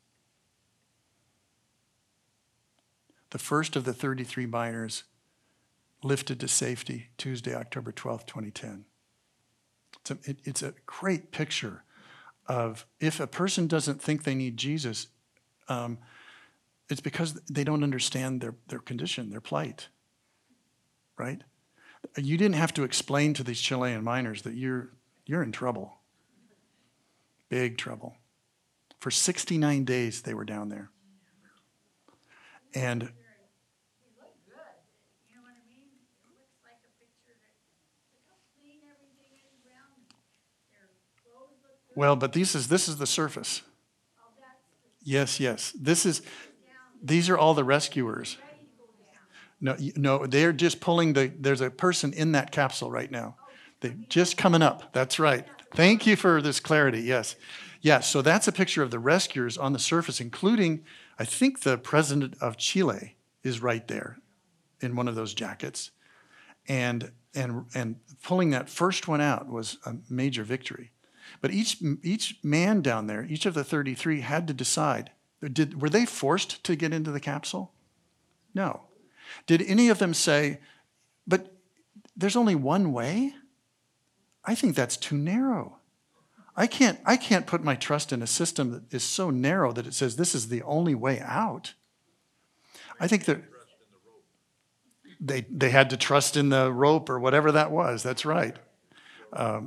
The first of the thirty-three miners lifted to safety Tuesday, October twelfth, twenty ten. It's a, it, it's a great picture of if a person doesn't think they need Jesus, um, it's because they don't understand their, their condition, their plight, right? You didn't have to explain to these Chilean miners that you're, you're in trouble, big trouble. For sixty-nine days they were down there. And well, but this is this is the surface. Yes, yes. This is these are all the rescuers. No, no, they're just pulling the there's a person in that capsule right now. They just coming up. That's right. Thank you for this clarity. Yes. Yes, so that's a picture of the rescuers on the surface, including, I think the president of Chile is right there in one of those jackets. And and and pulling that first one out was a major victory. But each each man down there, each of the thirty-three had to decide, did were they forced to get into the capsule? No. Did any of them say, but there's only one way? I think that's too narrow. I can't I can't put my trust in a system that is so narrow that it says this is the only way out. I think that they they had to trust in the rope or whatever that was. That's right. Um,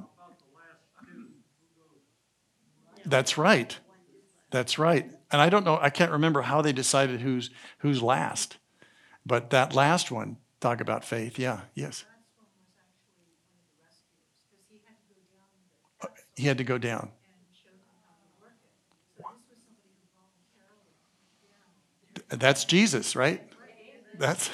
That's right. That's right. And I don't know, I can't remember how they decided who's who's last. But that last one, talk about faith, yeah, yes. Uh, He had to go down. That's Jesus, right? That's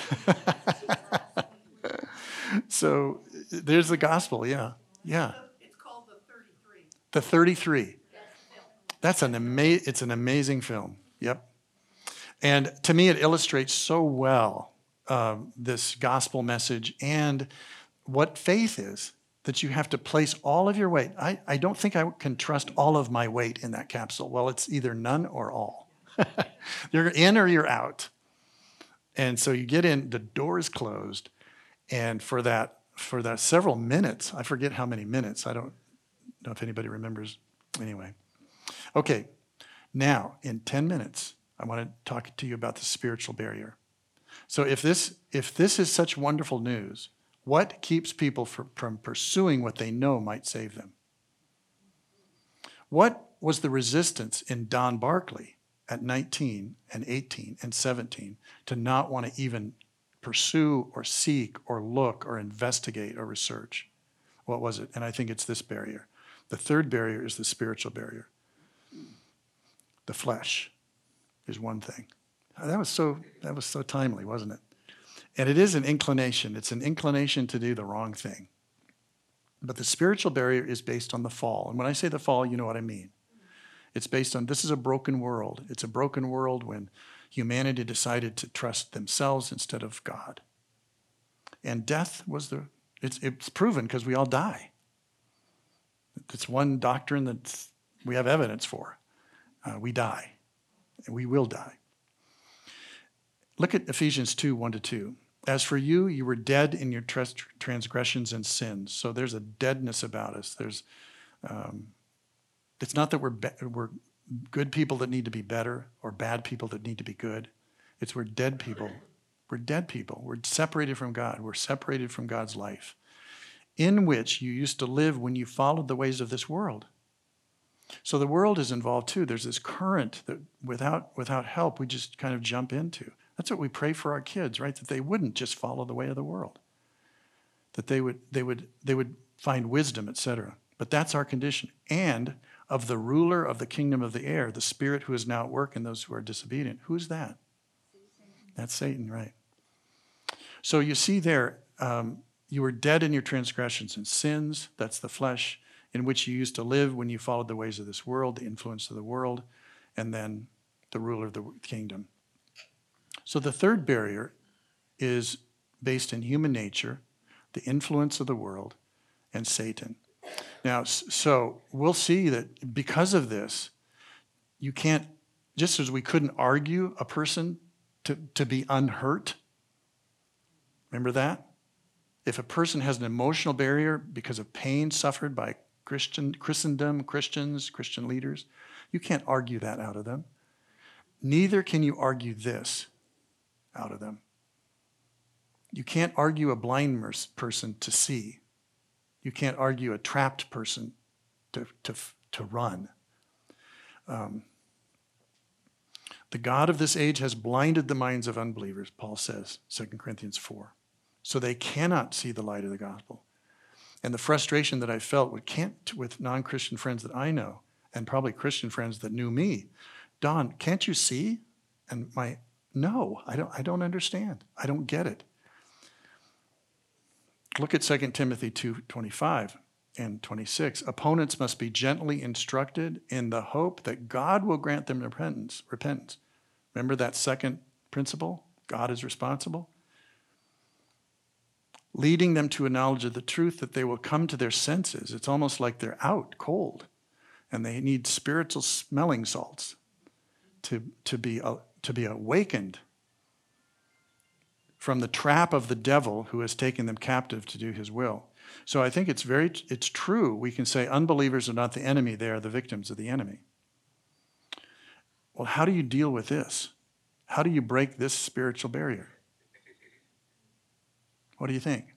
so there's the gospel, yeah. Yeah. It's called The thirty-three. The thirty-three. That's an ama- it's an amazing film. Yep. And to me, it illustrates so well um, this gospel message and what faith is, that you have to place all of your weight. I, I don't think I can trust all of my weight in that capsule. Well, it's either none or all. You're in or you're out. And so you get in, the door is closed, and for that, for that several minutes, I forget how many minutes, I don't know if anybody remembers. Anyway. Okay, now in ten minutes, I want to talk to you about the spiritual barrier. So if this if this is such wonderful news, what keeps people from, from pursuing what they know might save them? What was the resistance in Don Barkley at nineteen and eighteen and seventeen to not want to even pursue or seek or look or investigate or research? What was it? And I think it's this barrier. The third barrier is the spiritual barrier. The flesh is one thing. That was so that was so timely, wasn't it? And it is an inclination. It's an inclination to do the wrong thing. But the spiritual barrier is based on the fall. And when I say the fall, you know what I mean. It's based on, this is a broken world. It's a broken world when humanity decided to trust themselves instead of God. And death was the, it's, it's proven because we all die. It's one doctrine that we have evidence for. Uh, we die, and we will die. Look at Ephesians two, one to two. As for you, you were dead in your trans- transgressions and sins. So there's a deadness about us. There's, um, it's not that we're be- we're good people that need to be better or bad people that need to be good. It's we're dead people. We're dead people. We're separated from God. We're separated from God's life, in which you used to live when you followed the ways of this world. So the world is involved too. There's this current that without without help, we just kind of jump into. That's what we pray for our kids, right? That they wouldn't just follow the way of the world. That they would they would they would find wisdom, et cetera. But that's our condition. And of the ruler of the kingdom of the air, the spirit who is now at work in those who are disobedient. Who's that? That's Satan, right? So you see there, um, you were dead in your transgressions and sins. That's the flesh, in which you used to live when you followed the ways of this world, the influence of the world, and then the ruler of the kingdom. So the third barrier is based in human nature, the influence of the world, and Satan. Now, so we'll see that because of this, you can't, just as we couldn't argue a person to, to be unhurt, remember that? If a person has an emotional barrier because of pain suffered by Christian, Christendom, Christians, Christian leaders, you can't argue that out of them. Neither can you argue this out of them. You can't argue a blind person to see. You can't argue a trapped person to, to, to run. Um, the God of this age has blinded the minds of unbelievers, Paul says, Second Corinthians four, so they cannot see the light of the gospel. And the frustration that I felt with, can't, with non-Christian friends that I know, and probably Christian friends that knew me, Don, can't you see? And my, no, I don't, I don't understand. I don't get it. Look at Second Timothy two twenty-five and twenty-six. Opponents must be gently instructed in the hope that God will grant them repentance. Repentance. Remember that second principle? God is responsible. Leading them to a knowledge of the truth that they will come to their senses. It's almost like they're out cold and they need spiritual smelling salts to, to, be, uh, to be awakened from the trap of the devil who has taken them captive to do his will. So I think it's very, it's true. We can say unbelievers are not the enemy. They are the victims of the enemy. Well, how do you deal with this? How do you break this spiritual barrier? What do you think?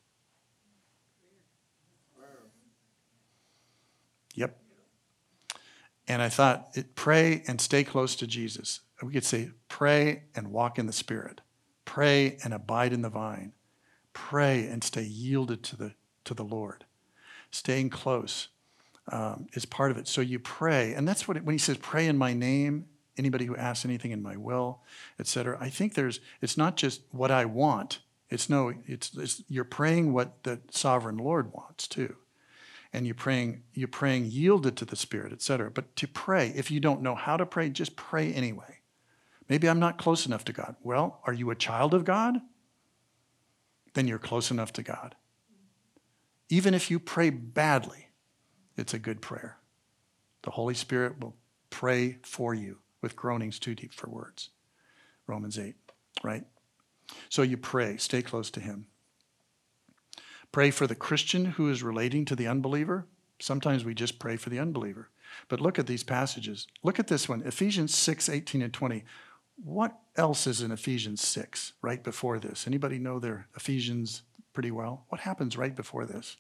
Yep. And I thought, it, pray and stay close to Jesus. We could say, pray and walk in the Spirit. Pray and abide in the vine. Pray and stay yielded to the, to the Lord. Staying close um, is part of it. So you pray, and that's what, it, when he says, pray in my name, anybody who asks anything in my will, et cetera, I think there's, it's not just what I want. It's no, it's, it's you're praying what the sovereign Lord wants too. And you're praying, you're praying yielded to the Spirit, et cetera. But to pray, if you don't know how to pray, just pray anyway. Maybe I'm not close enough to God. Well, are you a child of God? Then you're close enough to God. Even if you pray badly, it's a good prayer. The Holy Spirit will pray for you with groanings too deep for words. Romans eight, right? So you pray, stay close to him. Pray for the Christian who is relating to the unbeliever. Sometimes we just pray for the unbeliever. But look at these passages. Look at this one, Ephesians six, eighteen and twenty. What else is in Ephesians six, right before this? Anybody know their Ephesians pretty well? What happens right before this?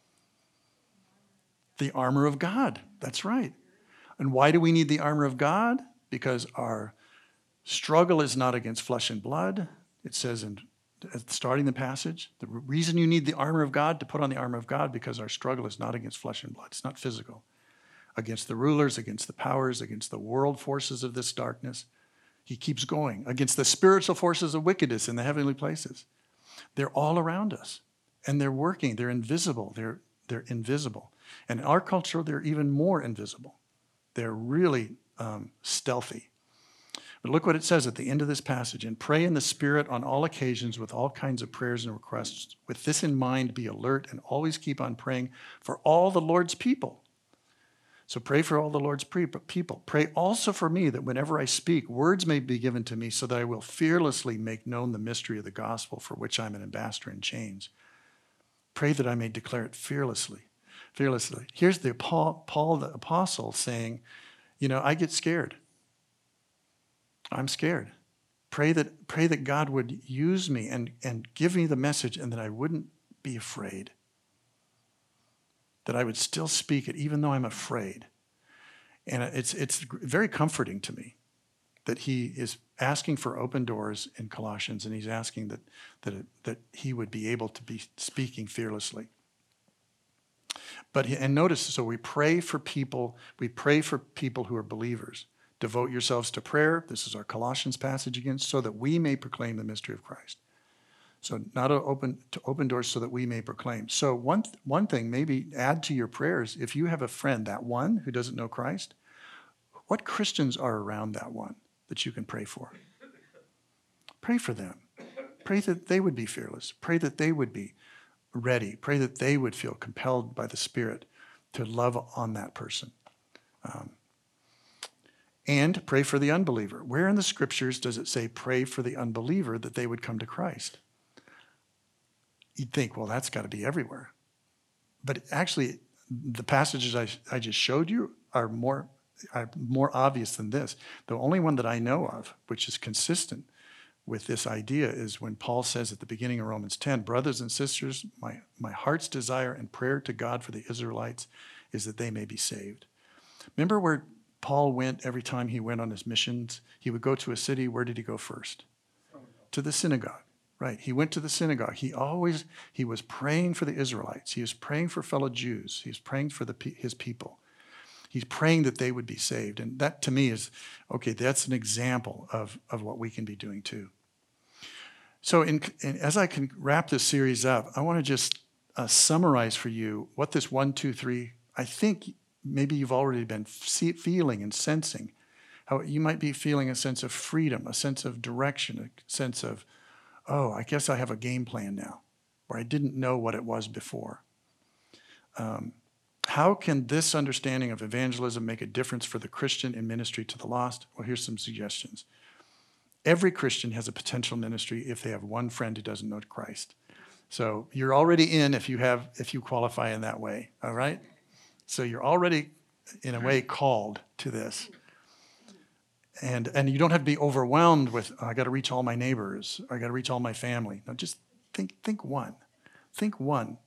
The armor of God. That's right. And why do we need the armor of God? Because our struggle is not against flesh and blood. It says in starting the passage, the reason you need the armor of God, to put on the armor of God, because our struggle is not against flesh and blood. It's not physical. Against the rulers, against the powers, against the world forces of this darkness. He keeps going. Against the spiritual forces of wickedness in the heavenly places. They're all around us. And they're working. They're invisible. They're, they're invisible. And in our culture, they're even more invisible. They're really um, stealthy. But look what it says at the end of this passage. And pray in the Spirit on all occasions with all kinds of prayers and requests. With this in mind, be alert and always keep on praying for all the Lord's people. So pray for all the Lord's people. Pray also for me that whenever I speak, words may be given to me so that I will fearlessly make known the mystery of the gospel for which I'm an ambassador in chains. Pray that I may declare it fearlessly. Fearlessly. Here's the Paul, Paul the apostle saying, you know, I get scared. I'm scared. Pray that, pray that God would use me and, and give me the message and that I wouldn't be afraid. That I would still speak it even though I'm afraid. And it's, it's very comforting to me that he is asking for open doors in Colossians, and he's asking that, that, it, that he would be able to be speaking fearlessly. But, he, and notice, so we pray for people, we pray for people who are believers. Devote yourselves to prayer. This is our Colossians passage again, so that we may proclaim the mystery of Christ. So not to open, to open doors so that we may proclaim. So one, one thing, maybe add to your prayers, if you have a friend, that one who doesn't know Christ, what Christians are around that one that you can pray for? Pray for them. Pray that they would be fearless. Pray that they would be ready. Pray that they would feel compelled by the Spirit to love on that person. Um, and pray for the unbeliever. Where in the scriptures does it say pray for the unbeliever that they would come to Christ? You'd think, well, that's got to be everywhere. But actually, the passages I, I just showed you are more, are more obvious than this. The only one that I know of, which is consistent with this idea, is when Paul says at the beginning of Romans ten, brothers and sisters, my, my heart's desire and prayer to God for the Israelites is that they may be saved. Remember where Paul went every time he went on his missions? He would go to a city. Where did he go first? To the synagogue. Right. He went to the synagogue. He always, he was praying for the Israelites. He was praying for fellow Jews. He was praying for the, his people. He's praying that they would be saved. And that to me is, okay, that's an example of, of what we can be doing too. So in, in, as I can wrap this series up, I want to just uh, summarize for you what this one, two, three, I think maybe you've already been see, feeling and sensing. How you might be feeling a sense of freedom, a sense of direction, a sense of, oh, I guess I have a game plan now, where I didn't know what it was before. Um, how can this understanding of evangelism make a difference for the Christian in ministry to the lost? Well, here's some suggestions. Every Christian has a potential ministry if they have one friend who doesn't know Christ. So you're already in if you have, if you qualify in that way, all right? So you're already, in a way, called to this. And and you don't have to be overwhelmed with, oh, I got to reach all my neighbors, or I got to reach all my family. No, just think think one. Think one.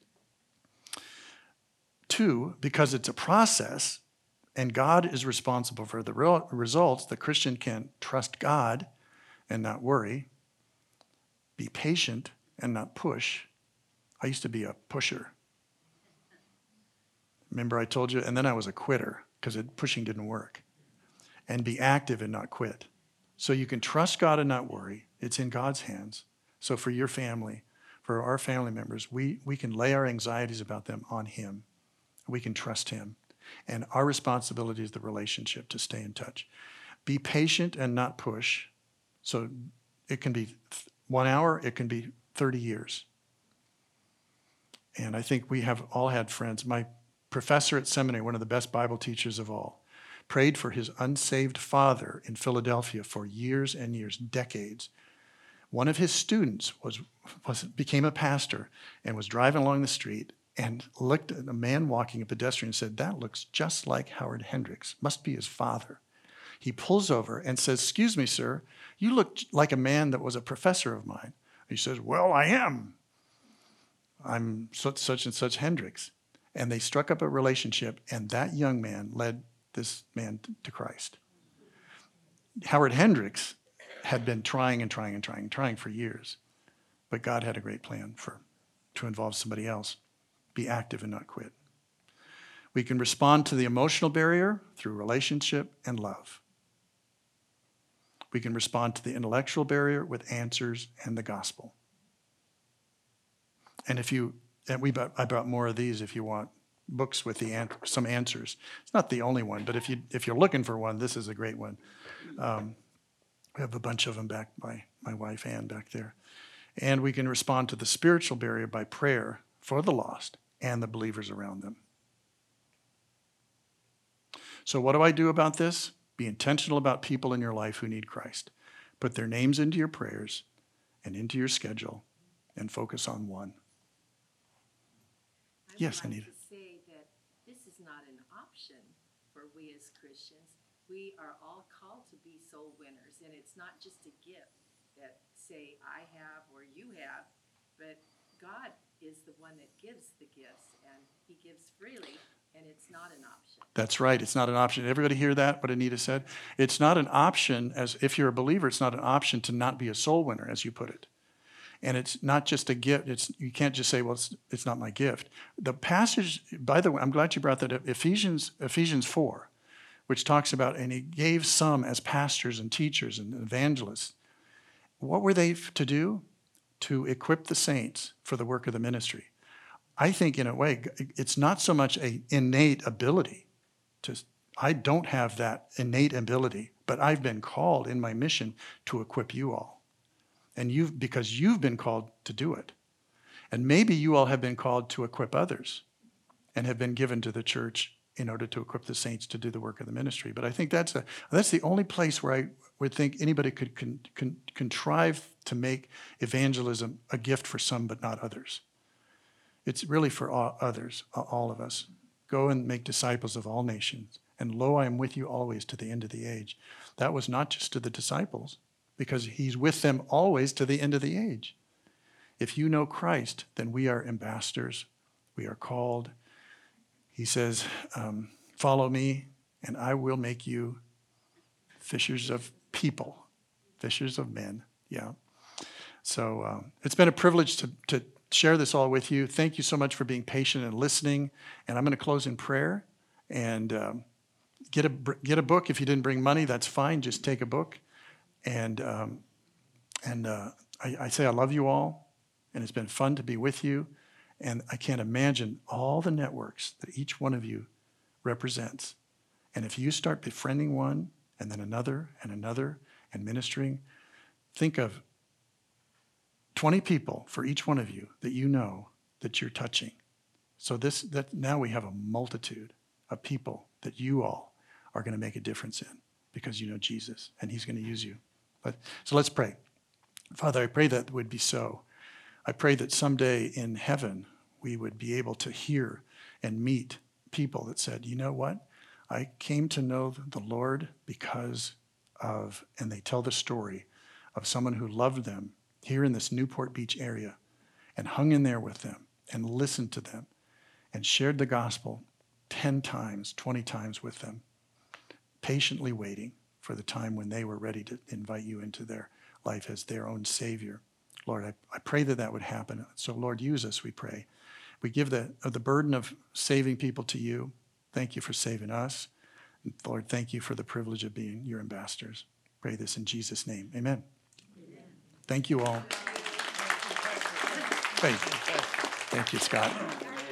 Two, because it's a process and God is responsible for the real results, the Christian can trust God and not worry, be patient and not push. I used to be a pusher. Remember I told you? And then I was a quitter because pushing didn't work. And be active and not quit. So you can trust God and not worry. It's in God's hands. So for your family, for our family members, we, we can lay our anxieties about them on Him. We can trust Him. And our responsibility is the relationship to stay in touch. Be patient and not push. So it can be one hour, it can be thirty years. And I think we have all had friends. My professor at seminary, one of the best Bible teachers of all, prayed for his unsaved father in Philadelphia for years and years, decades. One of his students was, was became a pastor and was driving along the street and looked at a man walking, a pedestrian, and said, that looks just like Howard Hendricks, must be his father. He pulls over and says, excuse me, sir, you look like a man that was a professor of mine. He says, well, I am. I'm such, such and such Hendricks. And they struck up a relationship, and that young man led this man to Christ. Howard Hendricks had been trying and trying and trying and trying for years, but God had a great plan for to involve somebody else. Be active and not quit. We can respond to the emotional barrier through relationship and love. We can respond to the intellectual barrier with answers and the gospel. And if you and we bought, I brought more of these if you want books with the an- some answers. It's not the only one, but if you if you're looking for one, this is a great one. Um, we have a bunch of them back by my wife Ann back there, and we can respond to the spiritual barrier by prayer for the lost and the believers around them. So what do I do about this? Be intentional about people in your life who need Christ. Put their names into your prayers and into your schedule and focus on one. Yes, I would Anita. like to say that this is not an option for we as Christians. We are all called to be soul winners, and it's not just a gift that, say, I have or you have, but God is the one that gives the gifts, and he gives freely, and it's not an option. That's right. It's not an option. Everybody hear that, what Anita said? It's not an option, as if you're a believer, it's not an option to not be a soul winner, as you put it. And it's not just a gift. It's you can't just say, well, it's, it's not my gift. The passage, by the way, I'm glad you brought that up, Ephesians, Ephesians four, which talks about, and he gave some as pastors and teachers and evangelists. What were they to do? To equip the saints for the work of the ministry. I think in a way, it's not so much an innate ability. To, I don't have that innate ability, but I've been called in my mission to equip you all. And you've, because you've been called to do it. And maybe you all have been called to equip others and have been given to the church in order to equip the saints to do the work of the ministry. But I think that's a that's the only place where I would think anybody could con, con, contrive to make evangelism a gift for some but not others. It's really for all others, all of us. Go and make disciples of all nations. And lo, I am with you always to the end of the age. That was not just to the disciples, because he's with them always to the end of the age. If you know Christ, then we are ambassadors. We are called. He says, um, follow me, and I will make you fishers of people, fishers of men. Yeah. So um, it's been a privilege to, to share this all with you. Thank you so much for being patient and listening. And I'm going to close in prayer. And um, get a get a book. If you didn't bring money, that's fine. Just take a book. And um, and uh, I, I say I love you all, and it's been fun to be with you. And I can't imagine all the networks that each one of you represents. And if you start befriending one, and then another, and another, and ministering, think of twenty people for each one of you that you know that you're touching. So this that now we have a multitude of people that you all are going to make a difference in because you know Jesus, and he's going to use you. But, so let's pray. Father, I pray that would be so. I pray that someday in heaven we would be able to hear and meet people that said, you know what? I came to know the Lord because of, and they tell the story of someone who loved them here in this Newport Beach area and hung in there with them and listened to them and shared the gospel ten times, twenty times with them, patiently waiting for the time when they were ready to invite you into their life as their own Savior. Lord, I, I pray that that would happen. So, Lord, use us, we pray. We give the, uh, the burden of saving people to you. Thank you for saving us. And Lord, thank you for the privilege of being your ambassadors. Pray this in Jesus' name. Amen. Amen. Thank you all. Thank you. Thank you, Scott.